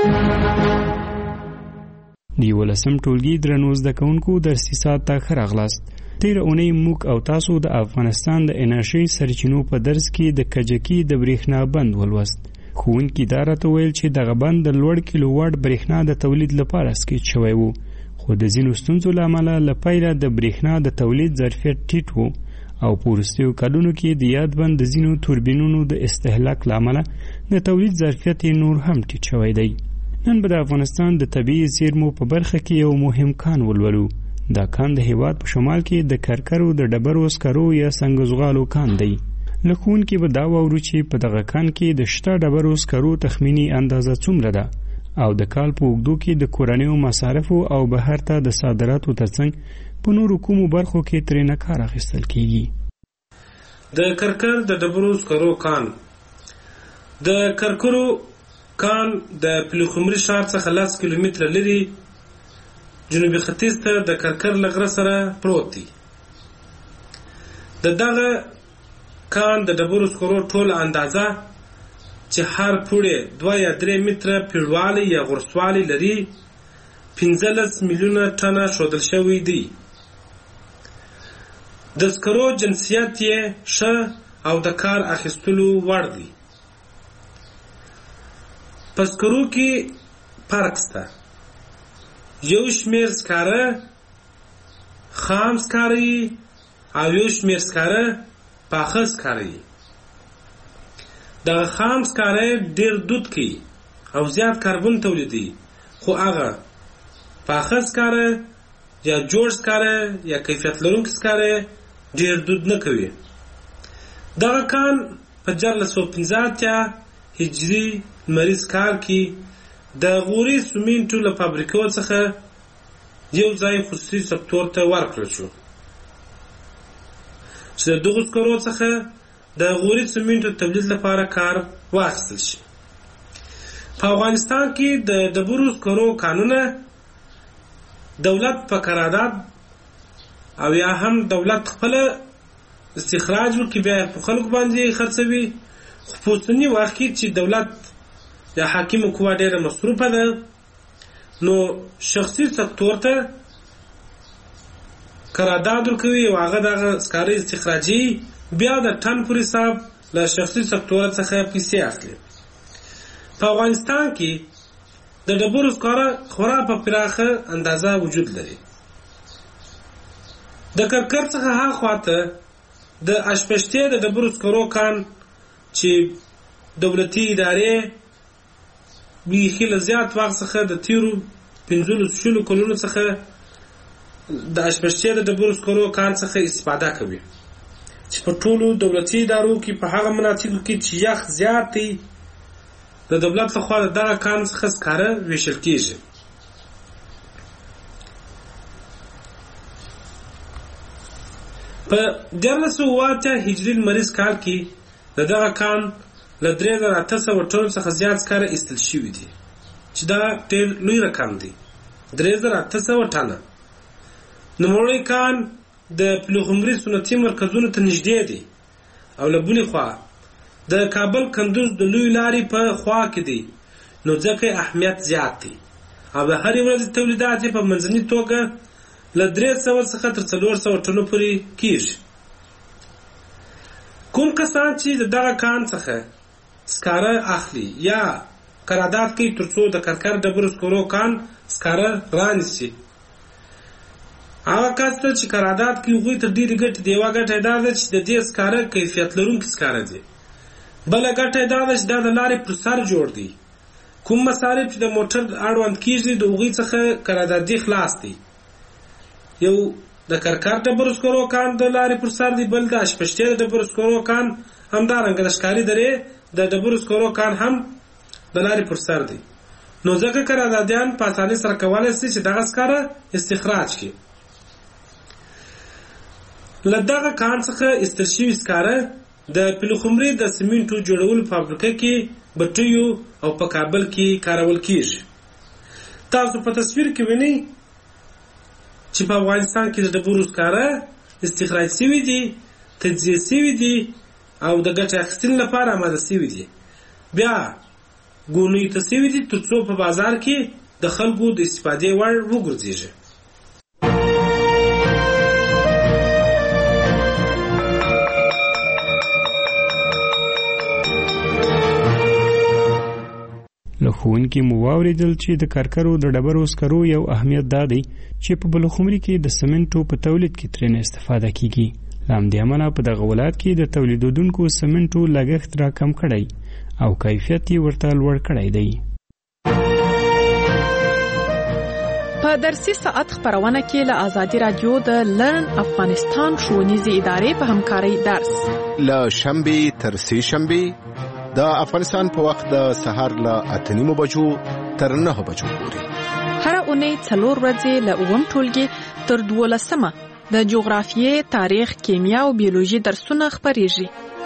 د یولسم ټولګي درنو زده کوونکو درسي ساعت ته ښه راغلاست. تېره اونۍ موږ او تاسو د افغانستان د انرژۍ سرچینو په درس کې د کجکي د برېښنا بند ولوست. ښوونکي دا راته ویل چې دغه بند د لوړ کیلو واټ برېښنا د تولید لپاره سکیچ شوی و، خو د ځینو ستونزو له امله له پیله د برېښنا د تولید ظرفیت ټیټ و او په وروستیو کلونو کې د یاد بند د ځینو توربینونو د استهلاک له امله د تولید ظرفیت یې نور هم ټیټ شوی دی. نن به د افغانستان د طبیعي زیرمو په برخه کې یو مهم کان ولولو. دا کان د هیواد په شمال کې د کرکرو د ډبرو سکرو یا سنگزغالو کان دی. له ښوونکي به دا واورو چې په دغه کان کې د شته ډبرو سکرو تخمینی اندازه څومره ده او د کال په اوږدو کې د کورنیو مصارفو او بهر ته د صادراتو ترڅنګ په نورو کومو برخو کې ترېنه کار اخیستل کیږي. د کرکر د ډبرو سکرو کان د کرکرو کان د پلخمري ښار څخه لس کیلومتره لري جنوبي ختیځ ته د کرکر له غره سره پروت دی. د دغه کان د ډبرو سکرو ټول اندازه چې هر پوړی دوه یا درې متره پیړوالی یا غرسوالی لري پنځلس میلیونه ټنه ښودل شوی دی. د سکرو جنسیت یې ښه او د کار اخیستلو وړ دی. په سکرو کې فرق شته. یو شمېر سکاره خام سکاره یي او یو شمېر سکاره پاخه سکاره یي. دغه خام سکاره ډېر دود کوي او زیات کاربن تولیدوي، خو هغه پاخه سکاره یا جوړ سکاره یا کیفیت لرونکي سکاره ډېر دود نه کوي. دغه کان په جرله سوه پنځه اتیا هجري لمریز کال کې د غوري سمنټو له فابریکو څخه یو ځای خصوصي سکتور ته ورکړل شو چې د دغو سکرو څخه د غوري سمنټو تولید لپاره کار واخیستل شي. په افغانستان کې د ډبرو سکرو کانونه دولت په قرارداد او یا هم دولت خپل استخراج وکړي بیا په خلکو باندې خرڅوي، خو په اوسني وخت کې چې دولت د حاکمو قوا ډېره مصروفه ده، نو شخصي سکتور ته قرارداد ورکوي او هغه دغه سکاره استخراجي بیا د ټن پر حساب له شخصي سکتور څخه پیسې اخلي. په افغانستان کې د ډبرو سکاره خورا په پراخه اندازه وجود لري. د کرکر څخه هاخوا ته د اشپشتې د ډبرو سکرو کان چې دولتي ادارې بیخي له زیات وخت څخه د تیرو پنځلسو شلو کلونو څخه د اشپشتې د ډبرو سکرو کان څخه استفاده کوي، چې په ټولو دولتي ادارو کې په هغه مناطقو کې چې یخ زیات دی د دولت لخوا د دغه کان څخه سکاره ویشل کېږي. په دیارلس سوه اوه اتیا هجري لمریز کال کې د دغه کان له درې زره اته سوه ټنو څخه زیات سکاره ایستل شوي دي، چې دا ډېر لوی رقم دی، درې زره اته سوه ټنه. نوموړی کان د پلخمري صنعتي مرکزونو ته نږدې دی او له بلې خوا د کابل کندوز د لوی لارې په خوا کې دی، نو ځکه اهمیت زیات دی او د هرې ورځې تولیدات یې په منځني توګه له درې سوه څخه تر څلور سوه ټنو پورې کېږي. کوم کسان چې د دغه کان څخه سکاره اخلي یا قرارداد کوي تر څو د کرکر ډبرو سکرو کان سکاره رانیسي، هغه کس ته چې قرارداد کوي هغوی ته ډېرې ګټې دي. یوه ګټه یې دا ده چې د دې سکاره کیفیت لرونکي سکاره دي، بله ګټه یې دا ده چې دا د لارې پر سر جوړ دي. کوم مصارف چې د موټر اړوند کېږي د هغوی څخه قراردادي خلاص دي. یو د کرکر ډبرو سکرو کان د لارې پر سر دی، بل د اشپشتې د ډبرو سکرو کان همدارنګه د ښکاري درې د ډبرو سکرو کان هم د لارې پر سر دی، نو ځکه قراردادیان په اسانۍ سره کولی شي چې دغه سکاره استخراج کړي. له دغه کان څخه ایستل شوي سکاره د پلخمري د سیمنټو جوړولو فابریکه کې بټیو او په کابل کې کارول کېږي. تاسو په تصویر کې وینئ چې په افغانستان کې د ډبرو سکاره استخراج شوي دي، تجزیه شوي دي او د ګټې اخیستنې لپاره آماده شوي دي، بیا ګونیو ته شوي دي تر څو په بازار کې د خلکو د استفادې وړ وګرځېږي. له ښوونکي مو واورېدل چې د کرکرو د ډبرو سکرو یو اهمیت دا دی چې په بلخمري کې د سمنټو په تولید کې ترېنه استفاده کیږي. له همدې امله په دغه ولایت کې د تولیدونکو سمنټو لګښت راکم کړی او کیفیت یې ورته لوړ کړی دی. په درسي ساعت خبرونه کې له آزادي رادیو د لرن افغانستان ښوونیزې ادارې په همکارۍ درس له شنبې تر سې شنبې د افغانستان په وخت د سهار له اته نیمو بجو تر نهه بجو پورې، هر اونۍ څلور ورځې له اووم ټولګي تر دولسمه د جغرافیې، تاریخ، کیمیا او بیولوژي درسونه خپریږي.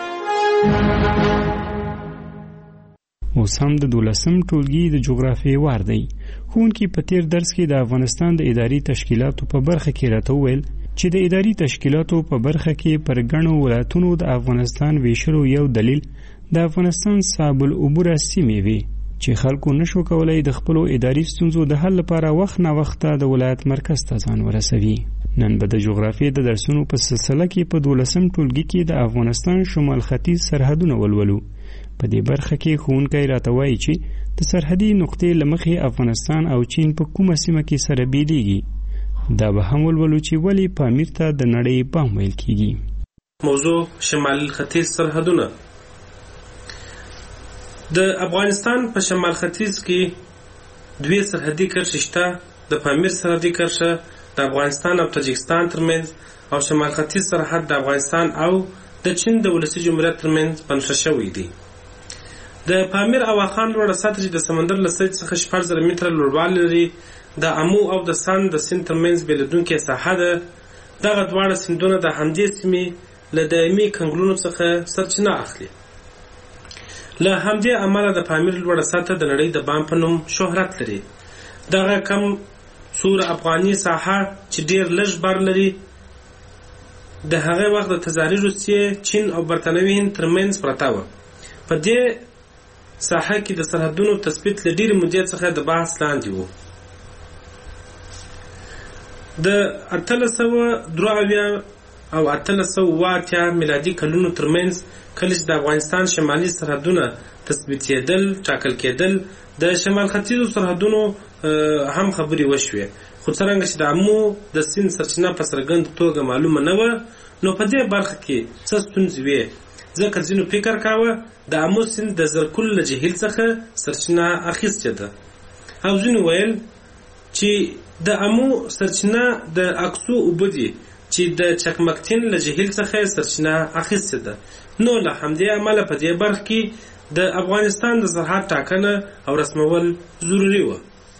اوس هم د دولسم ټولګي د جغرافیې وار دی. ښوونکي په تیر درس کې د افغانستان د اداري تشکیلاتو په برخه کې راته وویل چې د اداري تشکیلاتو په برخه کې پر ګڼو ولایتونو د افغانستان ویشلو یو دلیل د افغانستان صعب العبوره سیمې وي چې خلکو نشو کولای د خپلو اداري ستونزو د حل لپاره وخت نه وخته د ولایت مرکز ته ځان ورسوي. نن به د جغرافیې د درسونو په سلسله کې په دولسم ټولګي کې د افغانستان شمال ختیځ سرحدونه ولولو. په دې برخه کې ښوونکی راته وایي چې د سرحدي نقطې له مخې افغانستان او چین په کومه سیمه کې سره بیلیږي. دا به هم ولولو چې ولې پامیر ته د نړۍ بام ویل کیږي. موضوع شمال ختیځ سرحدونه. د افغانستان په شمال ختیځ کې دوی سرحدي کرښې شته، د پامیر سرحدي کرښه د افغانستان او تاجکستان ترمنځ او شمال ختیځ سرحد د افغانستان او د چین د ولسي جمهوریت ترمنځ بنښه شوی دی. د پامیر او واخان لوړه سطح چې د سمندر له سطحې څخه شپږ زره متره لوړوالی لري، د امو او د سند د سیند ترمنځ بېلېدونکې ساحه ده. دغه دواړه سیندونه د همدې سیمې له دایمي کنګلونو څخه سرچینه اخلي. له همدې امله د پامیر لوړه سطح د نړۍ د بام په نوم شهرت لري. دغه کم سور افغاني ساحه چې ډېر لږ بر لري د هغه وخت د تزاري روسیې، چین او برتانوي هند ترمنځ پرته وه. په دې ساحه کې د سرحدونو تثبیت له ډېرې مودې څخه د بحث لاندې و. د اتلس سوه درې اویا او اتلس سوه اوه اتیا میلادي کلونو ترمنځ کله چې د افغانستان شمالي سرحدونه تثبیتېدل ټاکل کېدل د شمال ختیځو سرحدونو هم خبرې وشوې، خو څرنګه چې د امو د سیند سرچینه په څرګنده توګه معلومه نه وه، نو په دې برخه کې څه ستونزې وې. ځکه ځینو فکر کاوه د امو سیند د زرکل له جهیل څخه سرچینه اخیستې ده، او ځینو ویل چې د امو سرچینه د اکسو اوبه دي چې د چکمکتین له جهیل څخه سرچینه اخیستې ده. نو له همدې امله په دې برخه کې د افغانستان د سرحد ټاکنه او رسمول ضروري و.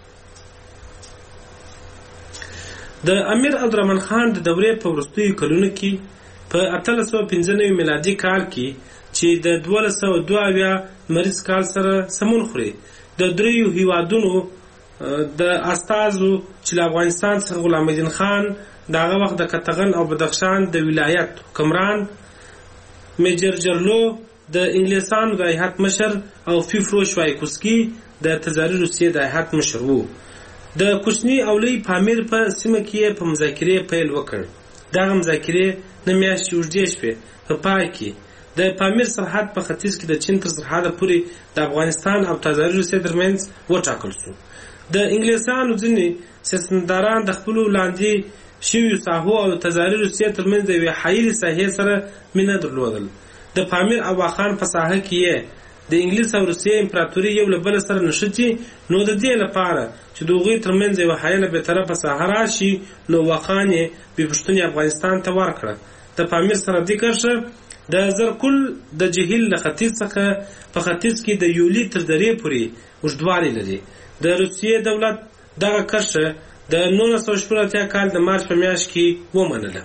د امیر عبدالرحمن خان د دورې په وروستیو کلونو کې په اتلس سوه پنځه نوي میلادي کال کې چې د دولس سوه دوه اویا لمریز کال سره سمون خوري، د دریو هیوادونو د استازو چې له افغانستان څخه غلام الدین خان د هغه وخت د کتغن او بدخشان د ولایت حکمران، میجر جرلو د انګلیسانو د هیات مشر او فیفروش وایکوسکي د تزاري روسیې د هیات مشر وو. د کوچني او لوی پامیر په سیمه کې په مذاکرې پیل وکړ. دغه مذاکرې نه میاشتې اوږدې شوې. په پای کې د پامیر سرحد په ختیځ کې د چین تر سرحده پورې د افغانستان او تزاري روسیې ترمنځ وټاکل شو. د انګلیسانو ځینې سیاستمداران د خپلو لاندې شویو ساحو او تزاري روسیې ترمنځ د یوې حایلې ساحې سره مینه درلودل. د پامیر او واخان په ساحه کې یې د انګلیس او روسیې امپراتوري یو له بل سره نښتي، نو د دې لپاره چې د هغوی ترمنځ یوه حایله بېطرفه ساحه راشي، نو واخان یې بې پوښتنې افغانستان ته ورکړه. د پامیر سرحدي کرښه د زرکل د جهیل له ختیځ څخه په ختیځ کې د یولي تر درې پورې اوږدوالی لري. د روسیې دولت دغه کرښه د نولس سوه شپږ اتیا کال د مارچ په میاشت کې ومنله.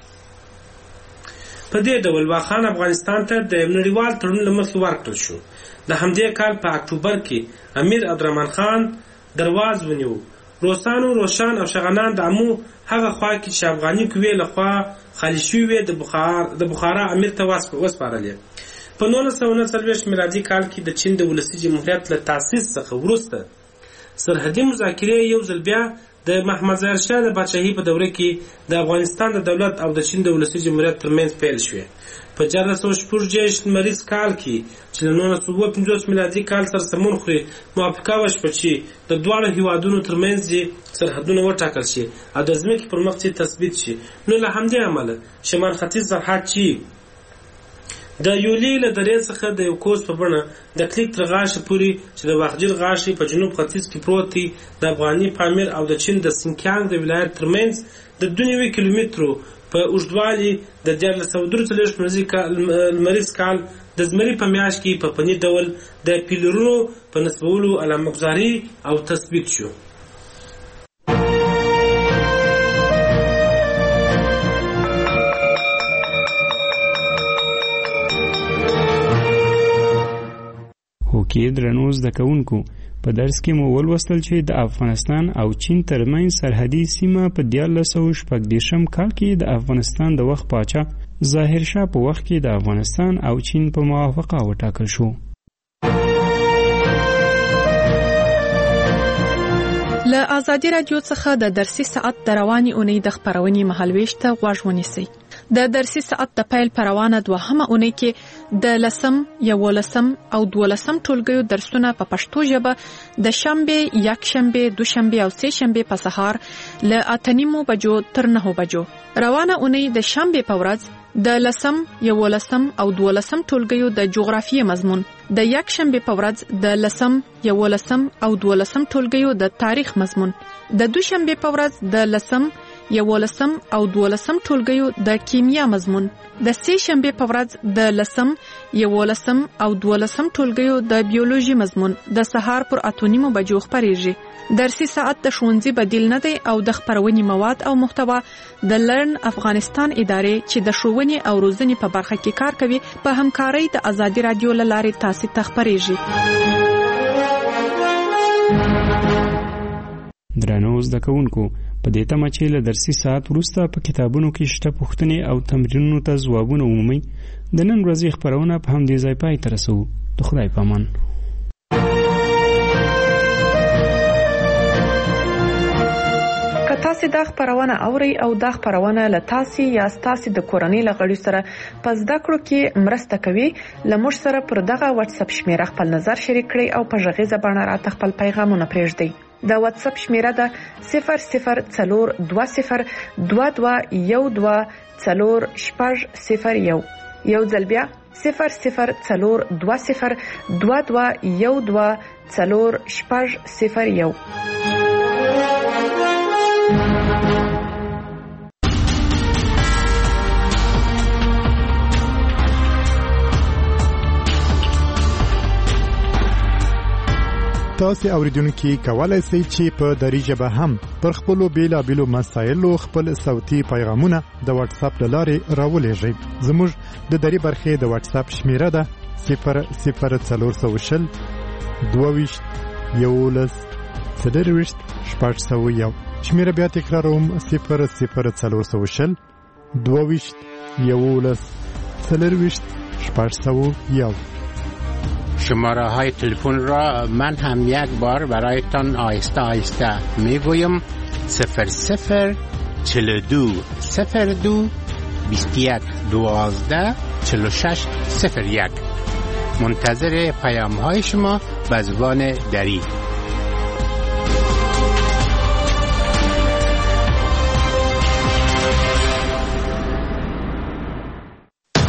په دې ډول واخان افغانستان ته د یو نړیوال تړون له مخې ورکړل شو. د همدې کال په اکتوبر کې امیر عبدالرحمن خان درواز ونیو. روسانو، روشان او شغنان د امو هغه خوا کې چې افغاني قوې لخوا خالي شوې وې د بخارا امیر ته وسپارلې. په نولس سوه نهه څلوېښت میلادي کال کې د چین د ولسي جمهوریت له تاسیس څخه وروسته سرحدي مذاکرې یو ځل بیا د محمد ظاهر شاه د پاچاهۍ په دوره کې د افغانستان د دولت او د چین د ولسي جمهوریت ترمنځ پیل شوې. په چهارلس سوه شپږ دېرش لمریز کال کې چې له نولس سوه اووه پنځوس میلادي کال سره سمون خوري، موافقه وشوه چې د دواړو هیوادونو ترمنځ یې سرحدونه وټاکل شي او د ځمکې پر مخ یې تثبیت شي. نو له همدې امله شمال ختیځ سرحد چې د یولي له درې څخه د یو کوس په بڼه د کلیک تر غاښه پورې چې د واخجل غاښې په جنوب ختیځ کې پروت دی، د افغاني پامیر او د چین د سینکیانګ د ولایت ترمنځ د دوه نوي کیلومترو په اوږدوالي د دیارلس سوه درې څلوېښت لمریز کال د زمري په میاشت کې په فني ډول د پیلرونو په نصبولو علامه‌ګذاري او تثبیت شو. کې درنو زده کوونکو په درس کې مو ولوستل چې د افغانستان او چین ترمنځ سرحدي سیمه په دیارلس سوه شپږ دېرشم کال کې د افغانستان د وخت پاچا ظاهر شاه په وخت کې د افغانستان او چین په موافقه وټاکل شو. له آزادي رادیو څخه د درسي ساعت د رواني اونۍ د خپرونې مهالويش ته غوږ ونیسئ. د درسي ساعت د پیل پروانه دوهمه اونۍ کې د لسم، یولسم او دولسم ټولګیو درسونه په پښتو ژبه د شنبه، یکشنبه، دوشنبه او سه شنبه په سهار له اته نیمو بجو تر نهو بجو. روانه اونۍ د شنبه په ورځ د لسم، یولسم او دولسم ټولګیو د جغرافیې مضمون، د یکشنبه په ورځ د لسم، یولسم او دولسم ټولګیو د تاریخ مضمون، د دوشنبه په ورځ د لسم، یولسم او دولسم ټولګیو د کیمیا مضمون، د سه شنبه په ورځ د لسم، یولسم او دولسم ټولګیو د بیولوژي مضمون د سهار پر اته نیمو بجو خپریږي. درسي ساعت د ښوونځي بدیل نه دی او د خپرونې مواد او محتوا د لرن افغانستان ادارې چې د ښوونې او روزنې په برخه کې کار کوي په همکارۍ د آزادي رادیو له لارې تاسو ته خپریږي. درنو زده کوونکو، په دې تمه چې له درسي ساعت وروسته په کتابونو کې شته پوښتنې او تمرینونو ته ځوابونه ومومئ، د نن ورځې خپرونه په همدې ځای پای ته رسوو. د خدای په امان. تاسو د خبرونه اوري او د خبرونه له تاسو یا تاسو د کورنۍ لغړی سره پس د کړو کې مرسته کوي لمر سره پر دغه واتس اپ شمیره خپل نظر شریک کړئ او په ژغه زبانه را خپل پیغامونه پرېږدئ د واتس اپ شمیره د صفر صفر څلور دوه صفر دوه دوه یو دوه څلور شپږ صفر یو یو ځل بیا صفر صفر څلور دوه صفر دوه دوه یو دوه څلور شپږ صفر یو. تاسو اوریدونکو کولای شئ چې په دری ژبه هم پر خپل بیلابېلو مسایلو خپل صوتي پیغامونه د واتس اپ لارې راولېږئ. زموږ د دری برخې د واتس اپ شمیره ده صفر صفر څلور سوه شل دوه ویشت یولس څلور ویشت شپږ سوه یو. شمیره بیا تکراروم صفر صفر څلور سوه شل دوه ویشت یولس څلور ویشت شپږ سوه یو. شماره های تلفن را من هم یک بار برایتان آهسته آهسته میگویم صفر صفر چهل و دو صفر دو بیست و یک دوازده چهل و شش صفر یک. منتظر پیام های شما به زبان دری.